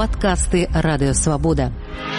Подкасты «Радио Свобода».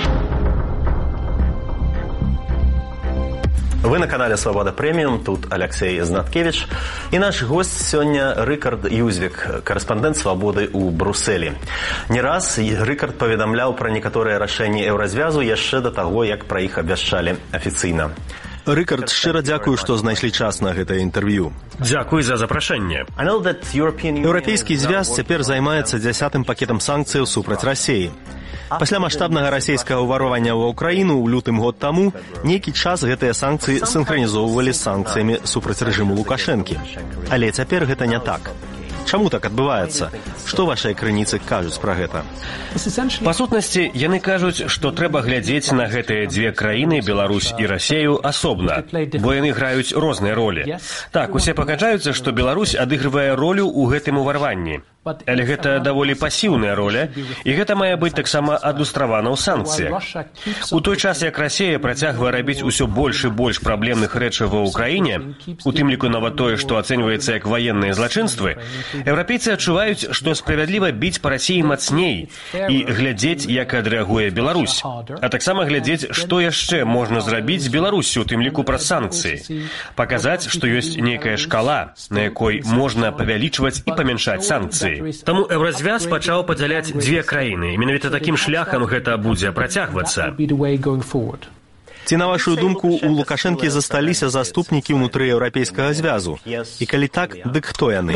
Вы на канале «Свобода Премиум», тут Алексей Знаткевич. И наш гость сегодня Рыкард Юзвік, корреспондент «Свободы» у Брюсселі. Не раз Рыкард поведомлял про некоторые решения Еўразвязу еще до того, как про их обвяшчали официально. Рыкард, шчыра дзякую, што знайшлі час на гэтае інтэрв'ю. Дзякуй за запрашэнне. Еўрапейскі звяз цяпер займаецца 10-м пакетам санкцыяў супраць Расіі. Пасля маштабнага расійскага ўварвання ва ўкраіну ў лютым год таму нейкі час гэтыя санкцыі сінхранізоўвалі з санкцыямі супраць рэжыму Лукашэнкі. Але цяпер гэта не так. Чаму так адбываецца? Што вашыя крыніцы кажуць пра гэта? Па сутнасці, яны кажуць, што трэба глядзець на гэтыя дзве краіны, Беларусь і Расію, асобна, бо яны граюць розныя ролі. Так, усе пагаджаюцца, што Беларусь адыгрывае ролю ў гэтым уварванні. Але гэта даволі пасіўная роля, і гэта мае быць таксама адлюстравана ў санкцыях. У той час, як Расія працягвае рабіць усё больш і больш праблемных рэчаў ва ўкраіне, у тым ліку нават тое, што ацэньваецца як ваенныя злачынствы, еўрапейцы адчуваюць, што справядліва біць па Расіі мацней і глядзець, як адрэагуе Беларусь. А таксама глядзець, што яшчэ можна зрабіць з Беларуссю, у тым ліку праз санкцыі. Паказаць, што ёсць нейкая шкала, на якой можна павялічваць і памяншаць санкцыі. Таму Еўразвяз пачаў падзяляць дзве краіны. І менавіта такім шляхам гэта будзе працягвацца. Ці, на вашу думку, у Лукашэнкі засталіся заступнікі ўнутры Еўрапейскага звязу? І калі так, дык хто яны?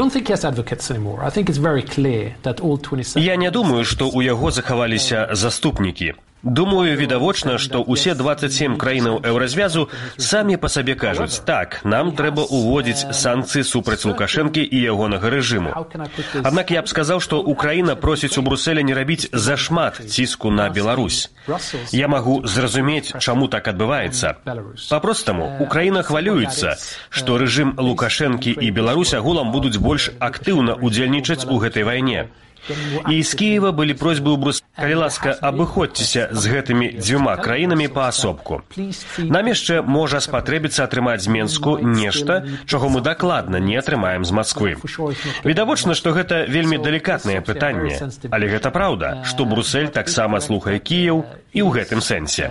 Я не думаю, што ў яго захаваліся заступнікі. Думаю, відавочна, што ўсе 27 краінаў Еўразвязу самі па сабе кажуць, так, нам трэба ўводзіць санкцыі супраць Лукашэнкі і ягонага рэжыму. Аднак я б сказаў, што Украіна просіць у Брюсселя не рабіць зашмат ціску на Беларусь. Я магу зразумець, чаму так адбываецца. Папростаму, Украіна хвалюецца, што рэжым Лукашэнкі і Беларусь агулам будуць больш актыўна ўдзельнічаць у гэтай вайне. І з Кіева былі просьбы ў Брюсселя, калі ласка, абыходзьцеся з гэтымі дзвюма краінамі паасобку. Нам яшчэ можа спатрэбіцца атрымаць з Менску нешта, чаго мы дакладна не атрымаем з Масквы. Відавочна, што гэта вельмі далікатнае пытанне, але гэта праўда, што Брюссель таксама слухае Кіеў і ў гэтым сэнсе.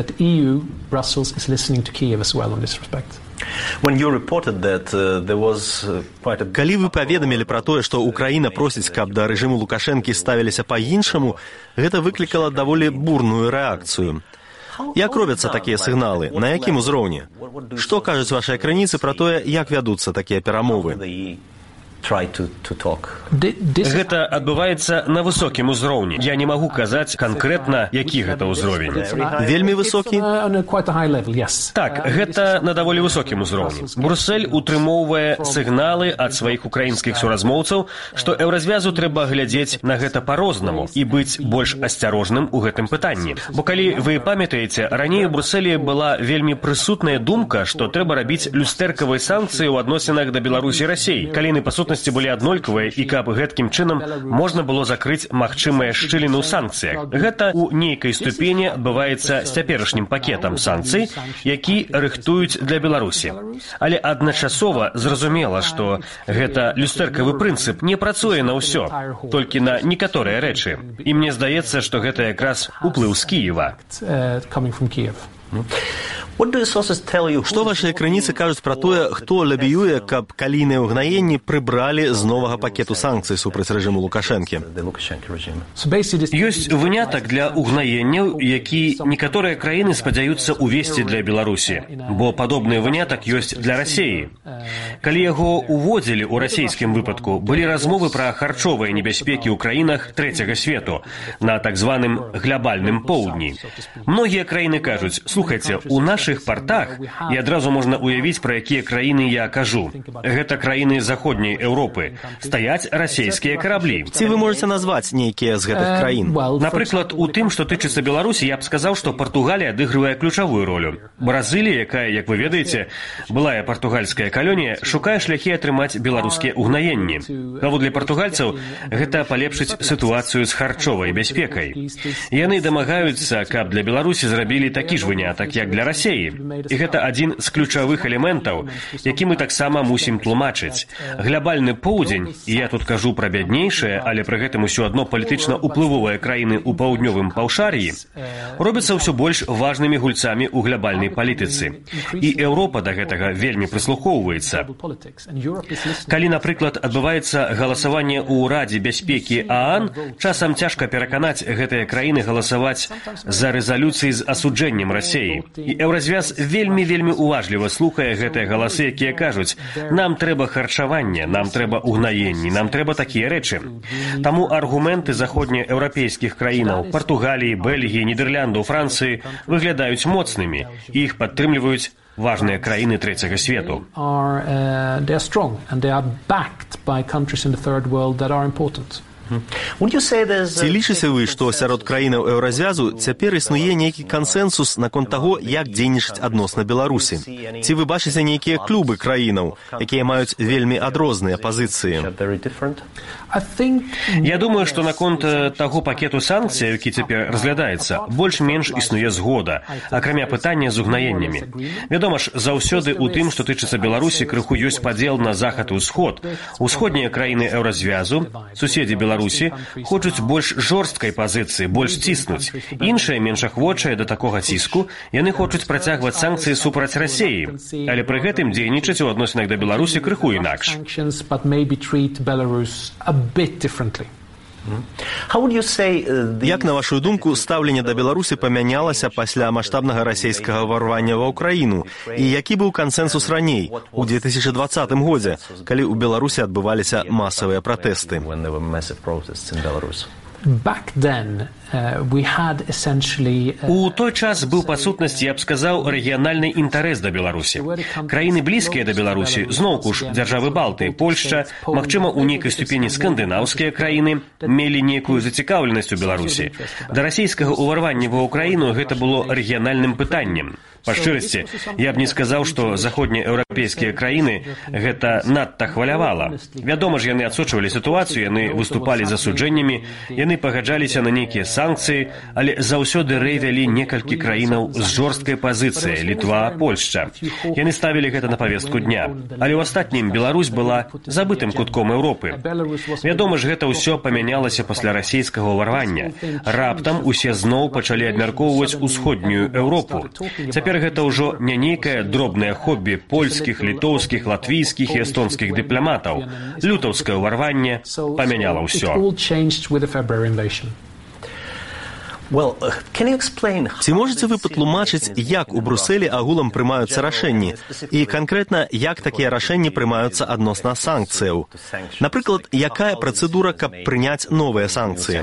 Калі вы паведамілі пра тое, што Украіна просіць, каб да рэжыму Лукашэнкі ставіліся па-іншаму, гэта выклікала даволі бурную рэакцыю. Як робяцца такія сігналы? На якім узроўні? Што кажуць вашыя крыніцы пра тое, як вядуцца такія перамовы? Гэта адбываецца на высокім узроўні. Я не магу казаць канкрэтна, які гэта ўзровень. Вельмі высокі? Так, гэта на даволі высокім узроўні. Брюссель утрымоўвае сігналы ад сваіх украінскіх суразмоўцаў, што Еўразвязу трэба глядзець на гэта па-рознаму і быць больш асцярожным у гэтым пытанні. Бо калі вы памятаеце, раней у Брюсселі была вельмі прысутная думка, што трэба рабіць люстэркавыя санкцыі ў адносінах да Беларусі і Расіі, калі яны па сутнасці былі аднолькавыя і каб гэткім чынам можна было закрыць магчымыя шчыліны ў санкцыях. Гэта ў нейкай ступені адбываецца з цяперашнім пакетам санкцый, які рыхтуюць для Беларусі. Але адначасова зразумела, што гэта люстэркавы прынцып не працуе на ўсё, толькі на некаторыя рэчы. І мне здаецца, што гэта якраз уплыў з Кіева. Што вашыя крыніцы кажуць пра тое, хто лабіюе, каб калійныя ўгнаенні прыбралі з новага пакету санкцый супраць рэжыму Лукашэнкі? Ёсць вынятак для ўгнаенняў, які некаторыя краіны спадзяюцца ўвесці для Беларусі, бо падобны вынятак ёсць для Расіі. Калі яго уводзілі ў расійскім выпадку, былі размовы пра харчовыя небяспекі ў краінах трэцяга свету, на так званым глобальным поўдні. Многія краіны кажуць, слухайце, у нашых партах, і адразу можна уявіць, пра якія краіны я кажу. Гэта краіны заходняй Еўропы. Стаяць расійскія караблі. Ці вы можаце назваць нейкія з гэтых краін? Напрыклад, у тым, што тычыцца Беларусі, я б сказаў, што Партугалія адыгрывае ключавую ролю. Бразылія, якая, як вы ведаеце, былая партугальская калонія, шукае шляхі атрымаць беларускія ўгнаенні. Паводле партугальцаў, гэта палепшыць сітуацыю з харчовай бяспекай. Яны дамагаюцца, каб для Беларусі зрабілі такі ж вынятак, як для Расіі. рассеі. І гэта адзін з ключавых элементаў, які мы таксама мусім тлумачыць. Глябальны поўдзень, і я тут кажу пра бяднейшыя, але пры гэтым усё адно палітычна ўплывовыя краіны ў паўднёвым паўшар'і, робяцца ўсё больш важнымі гульцамі ў глябальнай палітыцы. І Еўропа да гэтага вельмі прыслухоўваецца. Калі, напрыклад, адбываецца галасаванне ў Радзе бяспекі ААН, часам цяжка пераканаць гэтыя краіны галасаваць за рэзалюцыі з асуджэннем рассеі. І Еўразвяз вельмі уважліва слухае гэтыя галасы, якія кажуць: нам трэба харчаванне, нам трэба угнаенні, нам трэба такія рэчы. Таму аргументы заходнееўрапейскіх краінаў, Партугаліі, Бельгіі, Нідерландаў, Францыі выглядаюць моцнымі, і іх падтрымліваюць важныя краіны трэцяга свету. Ці лічыце вы, што сярод краінаў Еўразвязу цяпер існуе нейкі кансэнсус наконт таго, як дзейнічаць адносна Беларусі? Ці вы бачыце нейкія клубы краінаў, якія маюць вельмі адрозныя пазіцыі? Я думаю, што наконт таго пакету санкцый, які цяпер разглядаецца, больш-менш існуе згода, акрамя пытання з угнаеннямі. Вядома ж, заўсёды ў тым, што тычыцца Беларусі, крыху ёсць падзел на захад і ўсход. Усходнія краіны Еўразвязу, суседзі Беларусі, хочуць больш жорсткай пазіцыі, больш ціснуць. Іншыя, менш ахвочыя да такога ціску, яны хочуць працягваць санкцыі супраць рассеі, але пры гэтым дзейнічаць у адносінах да Беларусі крыху інакш. Як, на вашу думку, стаўленне да Беларусі памянялася пасля маштабнага расійскага ўварвання ва ўкраіну? І які быў кансэнсус раней, у 2020 годзе, калі ў Беларусі адбываліся масавыя пратэсты? У той час быў па сутнасці, я б сказаў, рэгіянальны інтарэс да Беларусі. Краіны блізкія да Беларусі, зноўку ж дзяржавы Балты, Польшча, магчыма, у нейкай ступені скандынаўскія краіны мелі нейкую зацікаўленасць у Беларусі. Да расійскага ўварвання ва ўкраіну гэта было рэгіянальным пытаннем. Па шчырасці, я б не сказаў, што заходнееўрапейскія краіны гэта надта хвалявала. Вядома ж, яны адсочвалі сітуацыю, яны выступалі з асуджэннямі, яны пагаджаліся на нейкія санкцыі, але заўсёды рэй вялі некалькі краінаў з жорсткай пазіцыяй, Літва, Польшча. Яны ставілі гэта на павестку дня. Але ў астатнім Беларусь была забытым кутком Еўропы. Вядома ж, гэта ўсё памянялася пасля расійскага ўварвання. Раптам усе зноў пачалі абмяркоўваць усходнюю Еўропу. Цяпер гэта ўжо не нейкае дробнае хобі польскіх, літоўскіх, латвійскіх і эстонскіх дыпламатаў. Лютаўскае ўварванне памяняла ўсё. Ці можаце вы патлумачыць, як у Брусэлі агулам прымаюцца рашэнні? І канкрэтна, як такія рашэнні прымаюцца адносна санкцыяў? Напрыклад, якая працэдура, каб прыняць новыя санкцыі?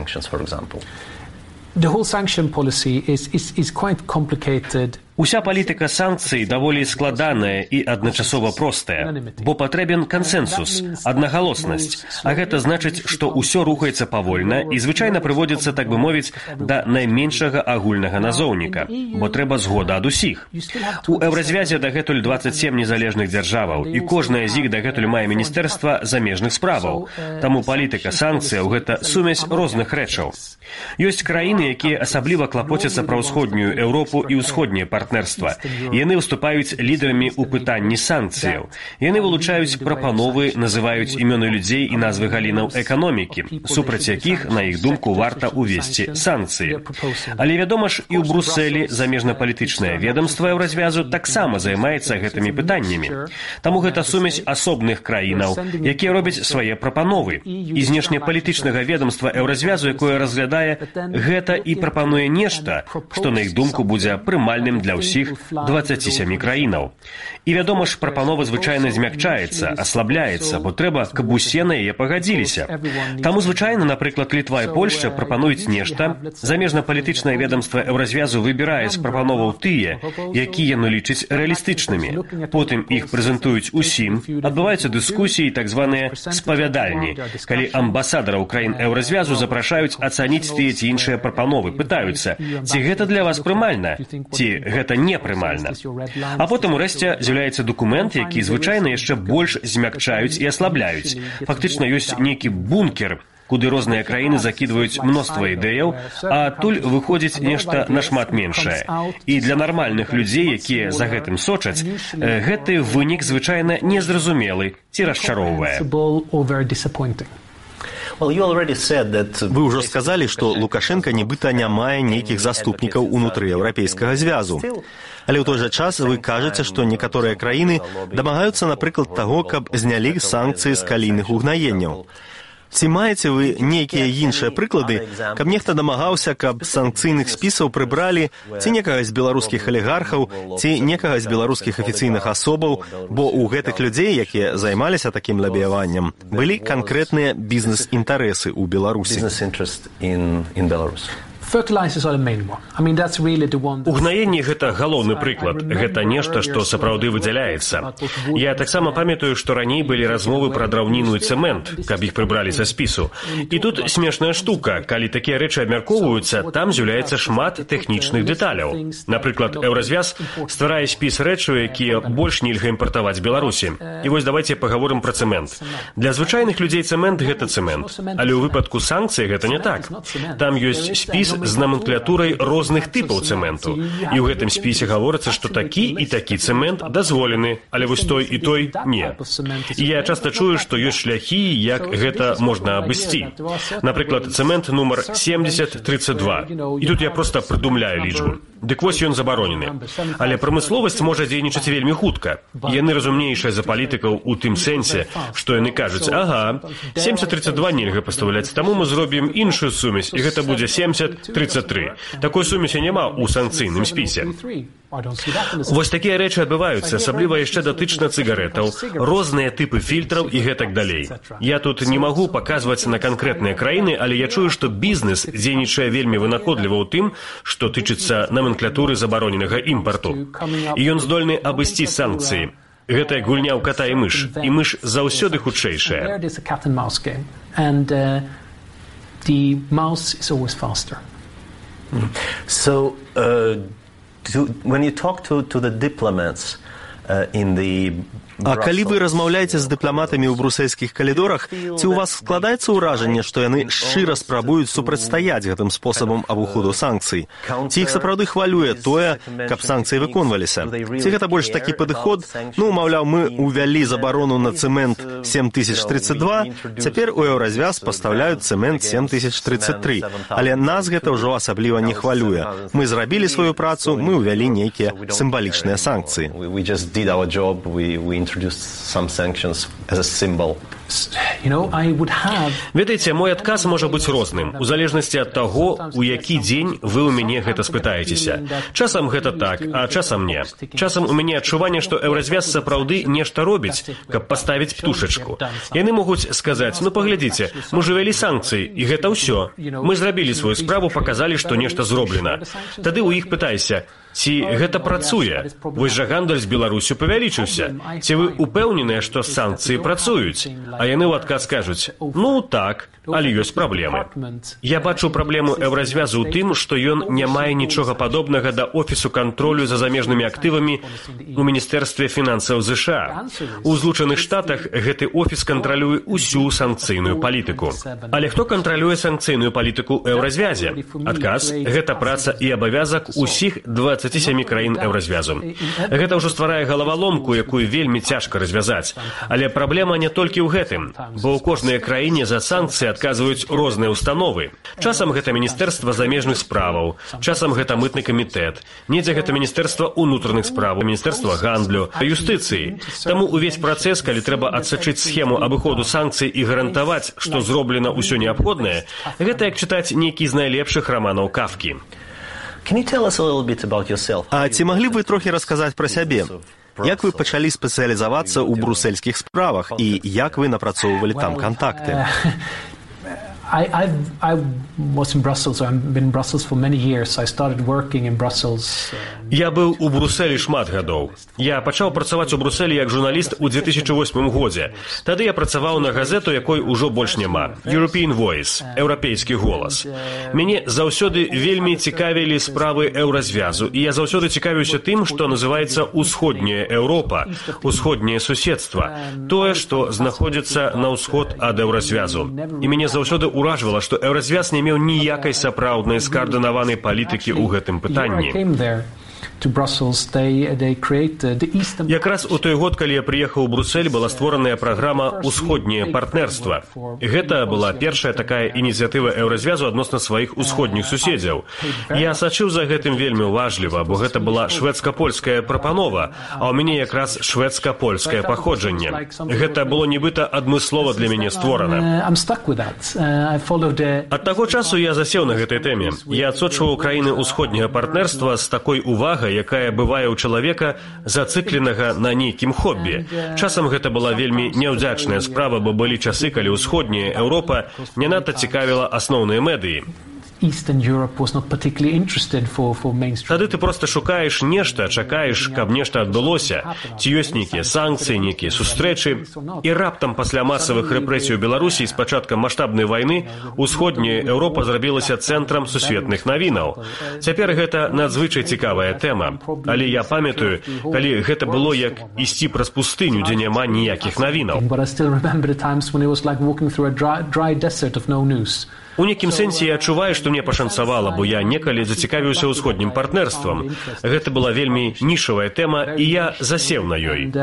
Уся палітыка санкцый даволі складаная і адначасова простая, бо патрэбен кансэнсус, аднагалоснасць, а гэта значыць, што ўсё рухаецца павольна і звычайна прыводзіцца, так бы мовіць, да найменшага агульнага назоўніка, бо трэба згода ад усіх. У Еўразвязе дагэтуль 27 незалежных дзяржаваў, і кожная з іх дагэтуль мае міністэрства замежных справаў. Таму палітыка санкцыяў – гэта сумесь розных рэчаў. Ёсць краіны, якія асабліва клапоцяцца пра ўсходнюю Еўропу і ўсходнія партнерства. Яны выступаюць лідарамі ў пытанні санкцыяў. Яны вылучаюць прапановы, называюць імёны людзей і назвы галінаў эканомікі, супраць якіх, на іх думку, варта ўвесці санкцыі. Але, вядома ж, і ў Брусэлі замежнапалітычнае ведамства Еўразвязу таксама займаецца гэтымі пытаннямі. Таму гэта сумесь асобных краінаў, якія робяць свае прапановы. І знешнепалітычнага ведамства Еўразвязу, якое разглядае гэта і прапануе нешта, што, на іх думку, будзе прымальным для ўсіх 27 краінаў. І, вядома ж, прапанова звычайна змякчаецца, аслабляецца, бо трэба, каб усе на яе пагадзіліся. Таму звычайна, напрыклад, Літва і Польшча прапануюць нешта, замежнапалітычнае ведамства Еўразвязу выбірае з прапановаў тыя, якія яно лічыць рэалістычнымі. Потым іх прэзентуюць усім, адбываюцца дыскусіі, так званыя спавядальні, калі амбасадараў краін Еўразвязу запрашаюць ацаніць тыя ці іншыя прапановы, пытаюцца, ці гэта для вас прымальна, ці гэта непрымальна. А потым, урэшце, з'яўляецца дакумент, які звычайна яшчэ больш змякчаюць і аслабляюць. Фактычна ёсць нейкі бункер, куды розныя краіны закідваюць мноства ідэяў, а адтуль выходзіць нешта нашмат меншае. І для нармальных людзей, якія за гэтым сочаць, гэты вынік звычайна незразумелы ці расчароўвае. Вы ўжо сказалі, што Лукашенка нібыта не мае нейкіх заступнікаў унутры Еўрапейскага звязу. Але ў той жа час вы кажаце, што некаторыя краіны дамагаюцца, напрыклад, таго, каб знялі санкцыі з калійных угнаенняў. Ці маеце вы нейкія іншыя прыклады, каб нехта дамагаўся, каб санкцыйных спісаў прыбралі ці некага з беларускіх алігархаў, ці некага з беларускіх афіцыйных асобаў, бо ў гэтых людзей, якія займаліся такім лабіяваннем, былі канкрэтныя бізнес-інтарэсы ў Беларусі. Угнаенне – гэта галоўны прыклад. Гэта нешта, што сапраўды выдзяляецца. Я таксама памятаю, што раней былі размовы пра драўніну і цэмент, каб іх прыбралі са спісу. І тут смешная штука. Калі такія рэчы абмяркоўваюцца, там з'яўляецца шмат тэхнічных дэталяў. Напрыклад, Еўразвяз стварае спіс рэчаў, якія больш нельга імпартаваць з Беларусі. І вось давайце пагаворым пра цэмент. Для звычайных людзей цэмент – гэта цэмент. Але ў выпадку санкцый гэта не так. Там ёсць спіс з номенклатурай розных тыпаў цэменту. І ў гэтым спісе гаворыцца, што такі і такі цэмент дазволены, але вось той і той не. І я часта чую, што ёсць шляхі, як гэта можна абысці. Напрыклад, цэмент нумар 7032. І тут я проста прыдумляю лічбу. Дык вось ён забаронены. Але прамысловасць можа дзейнічаць вельмі хутка. Яны разумнейшыя за палітыкаў у тым сэнсе, што яны кажуць: ага, 7032 нельга пастаўляць, таму мы зробім іншую сумесь, і гэта будзе 7033. Такой сумесі няма ў санкцыйным спісе. Вось такія рэчы адбываюцца, асабліва яшчэ датычна цыгарэтаў, розныя тыпы фільтраў і гэтак далей. Я тут не магу паказваць на канкрэтныя краіны, але я чую, што бізнес дзейнічае вельмі вынаходліва ў тым, што тычыцца номенклатуры забароненага імпарту. І ён здольны абысці санкцыі. Гэта як гульня ў ката і мыш заўсёды хутчэйшая. When you talk to the diplomats in the А калі вы размаўляеце з дыпламатамі ў брусельскіх калідорах, ці ў вас складаецца ўражанне, што яны шчыра спрабуюць супрацьстаяць гэтым спосабам абыходу санкцый? Ці іх сапраўды хвалюе тое, каб санкцыі выконваліся? Ці гэта больш такі падыход? Ну, маўляў, мы ўвялі забарону на цэмент 7032, цяпер у Еўразвяз пастаўляюць цэмент 7033. Але нас гэта ўжо асабліва не хвалюе. Мы зрабілі сваю працу, мы ўвялі нейкія сімвалічныя санкцыі. Introduced some sanctions as a symbol. Ведаеце, мой адказ можа быць розным, у залежнасці ад таго, у які дзень вы ў мяне гэта спытаецеся. Часам гэта так, а часам не. Часам у мяне адчуванне, што Еўразвяз сапраўды нешта робіць, каб паставіць птушачку. Яны могуць сказаць: ну паглядзіце, мы ж увялі санкцыі, і гэта ўсё. Мы зрабілі сваю справу, паказалі, што нешта зроблена. Тады ў іх пытайся: ці гэта працуе? Вось жа гандаль з Беларусю павялічыўся. Ці вы упэўненыя, што санкцыі працуюць? А яны ў адказ кажуць: ну так, але ёсць праблемы. Я бачу праблему Еўразвязу ў тым, што ён не мае нічога падобнага да офісу кантролю за замежнымі актывамі у Міністэрстве фінансаў ЗША. У Злучаных Штатах гэты офіс кантралюе ўсю санкцыйную палітыку. Але хто кантралюе санкцыйную палітыку ў Еўразвязе? Адказ – гэта праца і абавязак усіх 27 краін Еўразвязу. Гэта ўжо стварае галаваломку, якую вельмі цяжка развязаць. Але праблема не толькі ў гэтым, бо ў кожнай краіне за санкцыі адказваюць розныя установы. Часам гэта Міністэрства замежных справаў, часам гэта мытны камітэт, недзе гэта Міністэрства ўнутраных справаў, Міністэрства гандлю, юстыцыі. Таму увесь працэс, калі трэба адсачыць схему абыходу санкцый і гарантаваць, што зроблена ўсё неабходнае, гэта як чытаць нейкі з найлепшых раманаў Кафкі. А ці маглі б вы трохі расказаць пра сябе? Як вы пачалі спецыялізавацца ў брусельскіх справах і як вы напрацоўвалі там кантакты? I was in Brussels. I've been in Brussels for many years. I started working in Brussels. Я быў у Брусэлі шмат гадоў. Я пачаў працаваць у Брусэлі як журналіст у 2008 годзе. Тады я працаваў на газету, якой ужо больш няма. European Voice, еўрапейскі голас. Мяне заўсёды вельмі цікавілі справы Еўразвязу, і я заўсёды цікавіўся тым, што называецца усходняя Еўропа, усходняе суседства, тое, што знаходзіцца на ўсход ад Еўразвязу. І мяне заўсёды ўражвала, што Еўразвяз не меў ніякай сапраўднай скаардынаванай палітыкі ў гэтым пытанні. Якраз у той год, калі я прыехаў у Брусэль, была створаная праграма «Усходняе партнерства». Гэта была першая такая ініцыятыва Еўразвязу адносна сваіх усходніх суседзяў. Я сачыў за гэтым вельмі уважліва, бо гэта была шведска-польская прапанова, а ў мяне якраз шведска-польскае паходжанне. Гэта было нібыта адмыслова для мяне створана. Ад таго часу я засеў на гэтай тэме. Я адсочваў краіны ўсходняга партнерства з такой увагай, якая бывае ў чалавека, зацыкленага на нейкім хоббі. Часам гэта была вельмі няўдзячная справа, бо былі часы, калі ўсходняя Еўропа не надта цікавіла асноўныя медыі. Тады ты проста шукаеш нешта, чакаеш, каб нешта адбылося, ці ёсць нейкія санкцыі, нейкія сустрэчы, і раптам пасля масавых рэпрэсій у Беларусі з пачаткам маштабнай вайны усходняя Еўропа зрабілася цэнтрам сусветных навінаў. Цяпер гэта надзвычай цікавая тэма, але я памятаю, калі гэта было як ісці праз пустыню, дзе няма ніякіх навінаў. У нейкім сэнсе я адчуваю, што мне пашанцавала, бо я некалі зацікавіўся ўсходнім партнерствам. Гэта была вельмі нішавая тэма, і я засеў на ёй.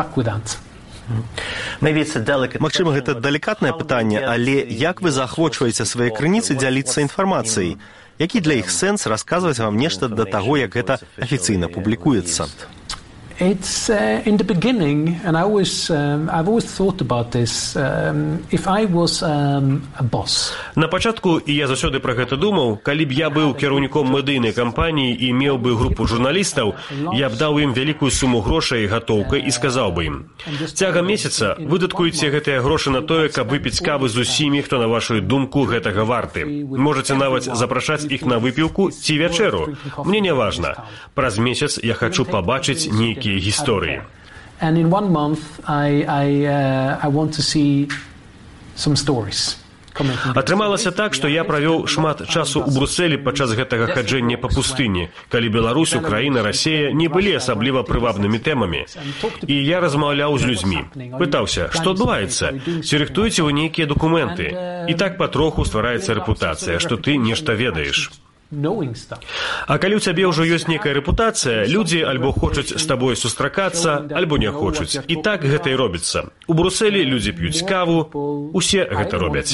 Магчыма, гэта далікатнае пытанне, але як вы заахвочваеце свае крыніцы дзяліцца інфармацыяй? Які для іх сэнс расказваць вам нешта да таго, як гэта афіцыйна публікуецца? It's in the beginning, and I've always thought about this. If I was a boss. На пачатку, і я заўсёды пра гэта думаў, калі б я быў кіраўніком медыйнай кампаніі і меў бы групу журналістаў, я б даў ім вялікую суму грошай гатоўкай і сказаў бы ім: цягам месяца выдаткуйце гэтыя грошы на тое, каб выпіць кавы з усімі, хто на вашу думку гэтага варты. Можаце нават запрашаць іх на выпіўку ці вячэру. Мне не важна. Праз месяц я хачу пабачыць нейкі гісторыі. And in 1 month I want to see some stories. Атрымалася так, што я правёў шмат часу ў Брусэлі падчас гэтага хаджэння па пустыні, калі Беларусь, Украіна, Расія не былі асабліва прывабнымі тэмамі. І я размаўляў з людзьмі. Пытаўся, што адбываецца? Ці рыхтуеце вы нейкія дакументы? І так патроху ствараецца рэпутацыя, што ты нешта ведаеш. А калі ў цябе ўжо ёсць нейкая рэпутацыя, людзі альбо хочуць з табой сустракацца, альбо не хочуць. І так гэта і робіцца. У Брусэлі людзі п'юць каву, усе гэта робяць.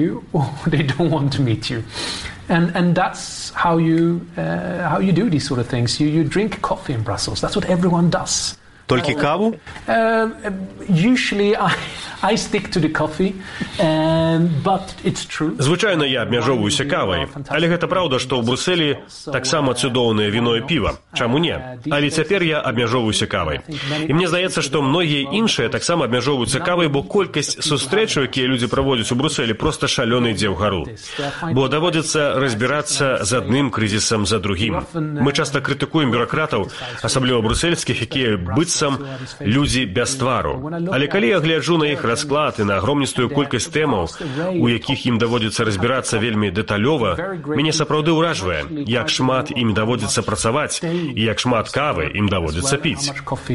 And that's how you do these sort of things. You drink coffee in Brussels. That's what everyone does. Толькі каву? Usually I stick to the coffee, but it's true. Звычайна я абмяжоўваюся кавай, але гэта праўда, што ў Брусэлі таксама цудоўнае віно і піва. Чаму не? Але цяпер я абмяжоўваюся кавай. І мне здаецца, што многія іншыя таксама абмяжоўваюцца кавай, бо колькасць сустрэчаў, якія людзі праводзяць у Брусэлі, проста шалёна ідзе ўгару. Бо даводзіцца разбірацца з адным крызісам за другім. Мы часта крытыкуем бюракратаў, асабліва брусельскіх, якія быццам людзі без твару. Але калі я гляджу на іх расклад і на агромністую колькасць тэмаў, у якіх ім даводзіцца разбірацца вельмі дэталёва, мяне сапраўды ўражвае, як шмат ім даводзіцца працаваць і як шмат кавы ім даводзіцца піць.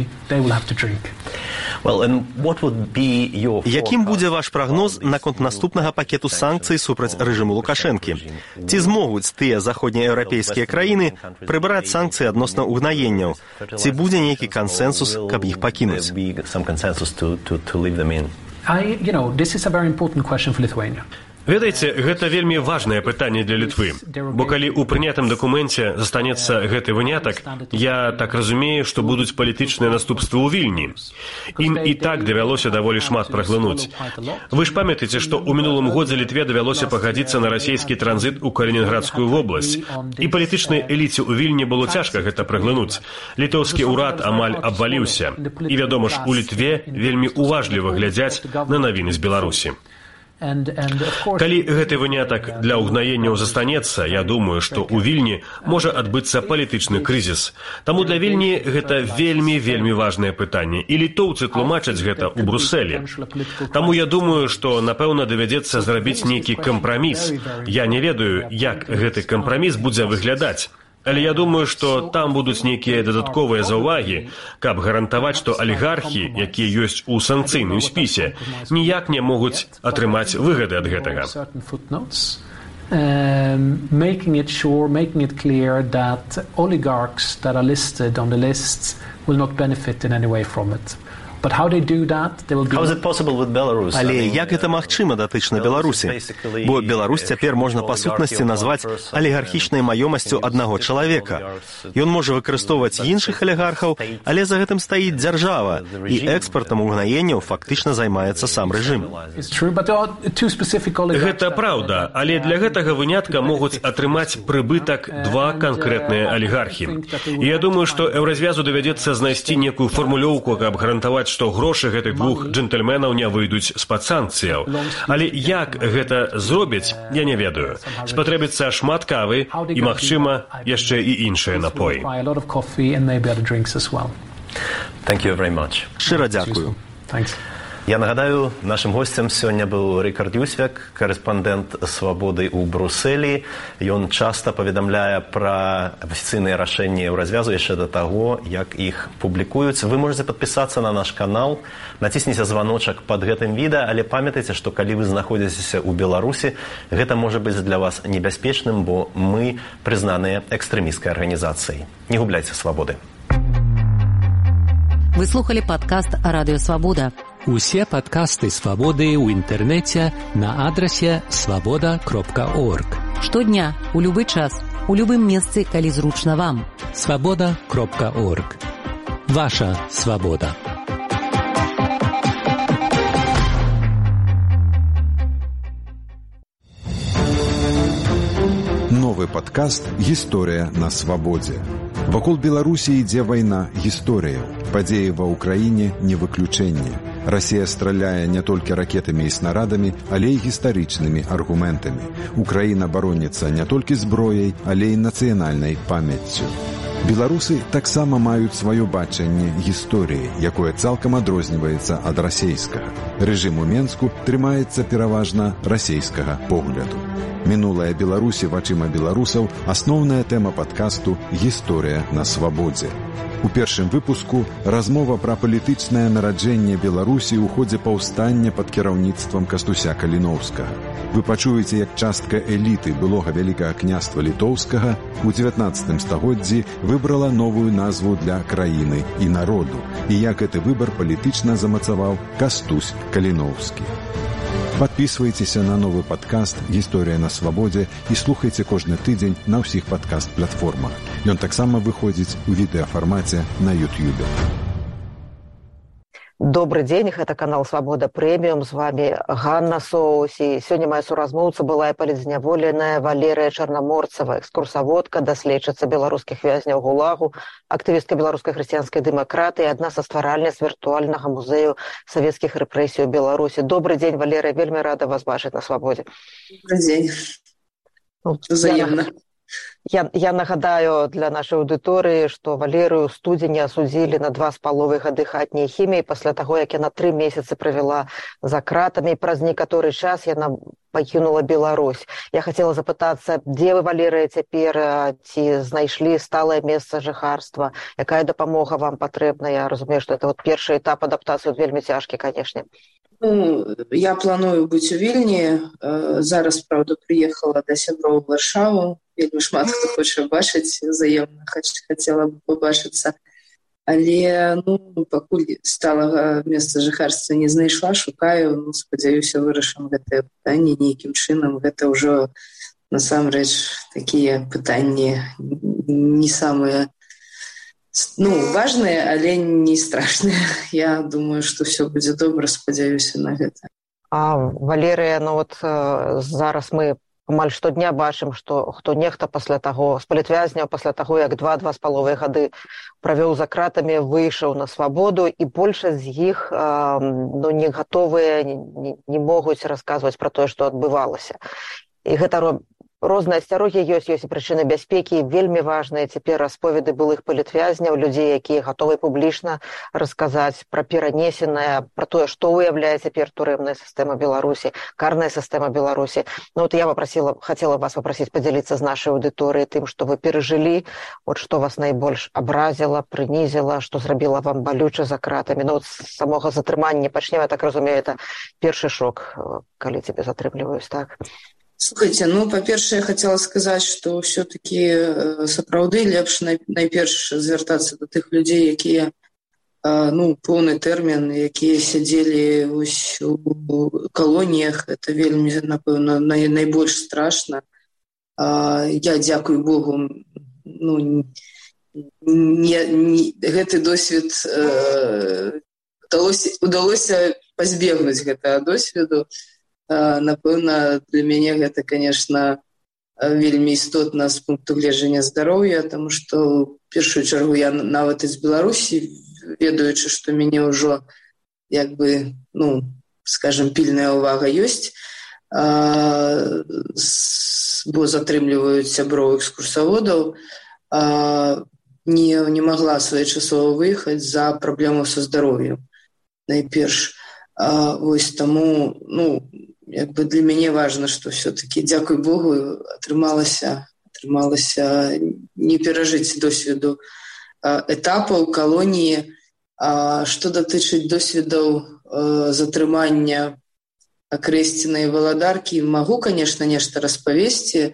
Якім будзе ваш прагноз наконт наступнага пакету санкцый супраць рэжыму Лукашэнкі? Ці змогуць тыя заходнееўрапейскія краіны прыбраць санкцыі адносна угнаенняў? Ці будзе нейкі кансэнсус, каб іх пакінуць? This is a very important question for Lithuania. Ведаеце, гэта вельмі важнае пытанне для Літвы, бо калі ў прынятым дакуменце застанецца гэты вынятак, я так разумею, што будуць палітычныя наступствы ў Вільні. Ім і так давялося даволі шмат праглынуць. Вы ж памятаеце, што ў мінулым годзе Літве давялося пагадзіцца на расійскі транзіт у Калінінградскую вобласць. І палітычнай эліце ў Вільні было цяжка гэта праглынуць. Літоўскі ўрад амаль абваліўся. І, вядома ж, у Літве вельмі уважліва глядзяць на навіны з Беларусі. Калі гэты вынятак для ўгнаенняў застанецца, я думаю, што ў Вільні можа адбыцца палітычны крызіс. Таму для Вільні гэта вельмі важнае пытанне, і літоўцы тлумачаць гэта ў Брусэлі. Таму я думаю, што, напэўна, давядзецца зрабіць нейкі кампраміс. Я не ведаю, як гэты кампраміс будзе выглядаць. Але я думаю, што там будуць нейкія дадатковыя заўвагі, каб гарантаваць, што алігархі, якія ёсць у санкцыйным спісе, ніяк не могуць атрымаць выгады ад гэтага. Making it clear that oligarchs that are listed on the lists will not benefit in any way from it. But how they do that, they will be... How is it possible with Belarus? Але як гэта магчыма датычна Беларусі? Бо Беларусь цяпер можна па сутнасці назваць алігархічнай маёмасцю аднаго чалавека. Ён можа выкарыстоўваць іншых алігархаў, але за гэтым стаіць дзяржава, і экспартам угнаенняў фактычна займаецца сам рэжым. Гэта праўда, але для гэтага вынятка могуць атрымаць прыбытак два канкрэтныя алігархі. І я думаю, што Еўразвязу давядзецца знайсці некую фармулёўку, каб гарантаваць, што грошы гэтых двух джентльменаў не выйдуць з-пад санкцыяў. Але як гэта зробяць, я не ведаю. Спатрэбіцца шмат кавы і, магчыма, яшчэ і іншыя напоі. Thank you very much. Шчыра дзякую. Я нагадаю, нашим гостем сёння быў Рыкард Юсвек, карэспандэнт «Свабоды» ў Брусэлі. Ён часта паведамляе пра афіцыйныя рашэнні Еўразвязу яшчэ да таго, як іх публікуюць. Вы можете падпісацца на наш канал, націсніце званочак пад гэтым відэа, але памятайце, што калі вы знаходзіцеся ў Беларусі, гэта можа быць для вас небяспечным, бо мы прызнаныя экстрэмісцкай арганізацыяй. Не губляйце свабоды. Вы слухали падкаст «Радыё Свабода». Усе падкасты «Свабоды» ў інтэрнэце на адрасе swaboda.org. Штодня, у любы час, у любым месцы, калі зручна вам. swaboda.org. Ваша свабода. Новы падкаст «Гісторыя на свабодзе». Вакол Беларусі ідзе вайна гісторыяў. Падзеі ва ўкраіне не выключэнне. Расія страляе не толькі ракетамі і снарадамі, але і гістарычнымі аргументамі. Украіна бароніцца не толькі зброяй, але і нацыянальнай памяццю. Беларусы таксама маюць сваё бачанне гісторыі, якое цалкам адрозніваецца ад расейскага. Рэжым у Менску трымаецца пераважна расейскага погляду. Мінулая Беларусі вачыма беларусаў – асноўная тэма падкасту «Гісторыя на свабодзе». У першым выпуску размова пра палітычнае нараджэнне Беларусі ў ходзе паўстання пад кіраўніцтвам Кастуся Каліноўскага. Вы пачуеце, як частка эліты былога Вялікага княства Літоўскага у 19 стагоддзі выбрала новую назву для краіны і народу, і як гэты выбар палітычна замацаваў Кастусь Каліноўскі. Падпісвайцеся на новы падкаст «Гісторыя на свабодзе» і слухайце кожны тыдзень на ўсіх падкаст-платформах. Ён таксама выходзіць у відэафармаце на YouTube. Добрый дзень, гэта канал «Свабода Прэміум», з вами Ганна Соус, і сёння моя суразмоўца была палітзняволеная Валерыя Чарнаморцава, экскурсаводка, даследчыца беларускіх вязняў ГУЛАГу, актывістка беларускай хрысціянскай дэмакратыі, адна са стваральніц віртуальнага музею савецкіх рэпрэсій у Беларусі. Добрый дзень, Валерыя, вельмі рада вас бачыць на свабодзе. Добрый дзень. Взаемно. Я нагадаю для нашай аўдыторыі, што Валерыю ў студзені асудзілі на 2,5 гады хатняй хіміі пасля таго, як яна 3 месяцы правяла за кратамі, і праз некаторы час яна пакінула Беларусь. Я хацела запытацца, дзе вы, Валерыя, цяпер, ці знайшлі сталае месца жыхарства, якая дапамога вам патрэбна? Я разумею, што это першы этап адаптацыі вельмі цяжкі, канешне. Я планую быць у Вільні. Зараз, правда, прыехала да сяброў у Варшаву. Вельмі шмат хто хоча бачыць, взаемна хацела б пабачыцца. Але, пакуль сталага месца жыхарства не знайшла, шукаю, спадзяюся, вырашым гэтае пытанне нейкім чынам. Гэта ўжо, насамрэч, такія пытанні не самыя важныя, але не страшныя. Я думаю, што ўсё будзе добра, спадзяюся на гэта. Валерыя, зараз мы амаль штодня бачым, што хто нехта пасля таго, з палітвязняў пасля таго, як 2,5 гады правёў за кратамі, выйшаў на свабоду, і большасць з іх не гатовыя, не могуць расказваць пра тое, што адбывалася. І гэта Розныя асцярогі ёсць і прычыны бяспекі. Вельмі важныя цяпер расповеды былых палітвязняў, людзей, якія гатовы публічна расказаць пра перанесенае, пра тое, што уяўляе цяпер турэмная сістэма Беларусі, карная сістэма Беларусі. Ну, вот я хацела вас папрасіць падзяліцца з нашай аўдыторыяй тым, што вы перажылі, вот што вас найбольш абразіла, прынізіла, што зрабіла вам балюча за кратамі. Ну, вот з самога затрымання пачнем, я так разумею, это першы шок, калі цябе затрымліваюць, так? Слухайте, ну, па-першае, я хотела сказаць, што ўсё-такі сапраўды лепш найперш звяртацца да тых людзей, якія, ну, поўны тэрмін, якія сядзелі у калоніях. Это вельмі, напэўна, найбольш страшна. Я, дзякуй Богу, ну, гэты досвед удалося пазбегнуць гэтага досведу. Напэўна, для мяне гэта, конечно, вельмі істотна з пункту гледжання здароўя, таму што ў першую чаргу я нават з Беларусі, ведаючы, што мяне ўжо, як бы, ну, скажем, пільная ўвага ёсць, бо затрымліваюць сяброў экскурсаводаў, не магла своечасова выехаць за праблему са здароўем. Найперш, вось таму, ну, як бы для мяне важна, што все-таки, дзякуй Богу, атрымалася не перажыць досведу этапаў калоніі. Што датычыць досведаў затрымання акрэсценай валадаркі, магу, конечно, нешта распавесці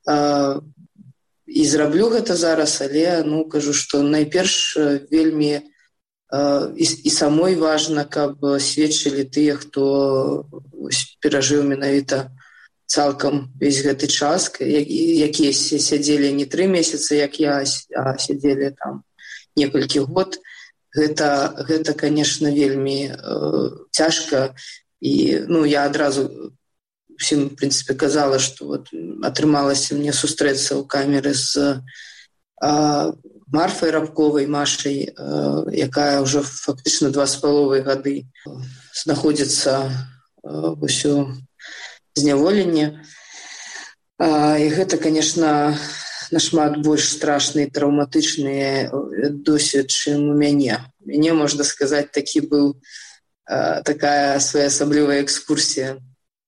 і зраблю гэта зараз, але, ну, кажу, што найперш вельмі і самой важна, каб сведчылі тыя, хто перажыў менавіта цалкам весь гэты час, якія сядзелі не 3 месяцы, як я, а сядзелі там некалькі год. Гэта, конечно, вельмі цяжка. І, ну, я адразу всім, в принципе, казала, што вот атрымалася мне сустрэцца ў камеры з Марфай Рабковай, Машай, якая ўжо фактычна 2,5 гады знаходзіцца ўсё зняволенне. І гэта, конечно, нашмат больш страшны і траўматычны досвед, чым у мяне. У мяне, можна сказаць, такі быў такая своеасаблівая экскурсія.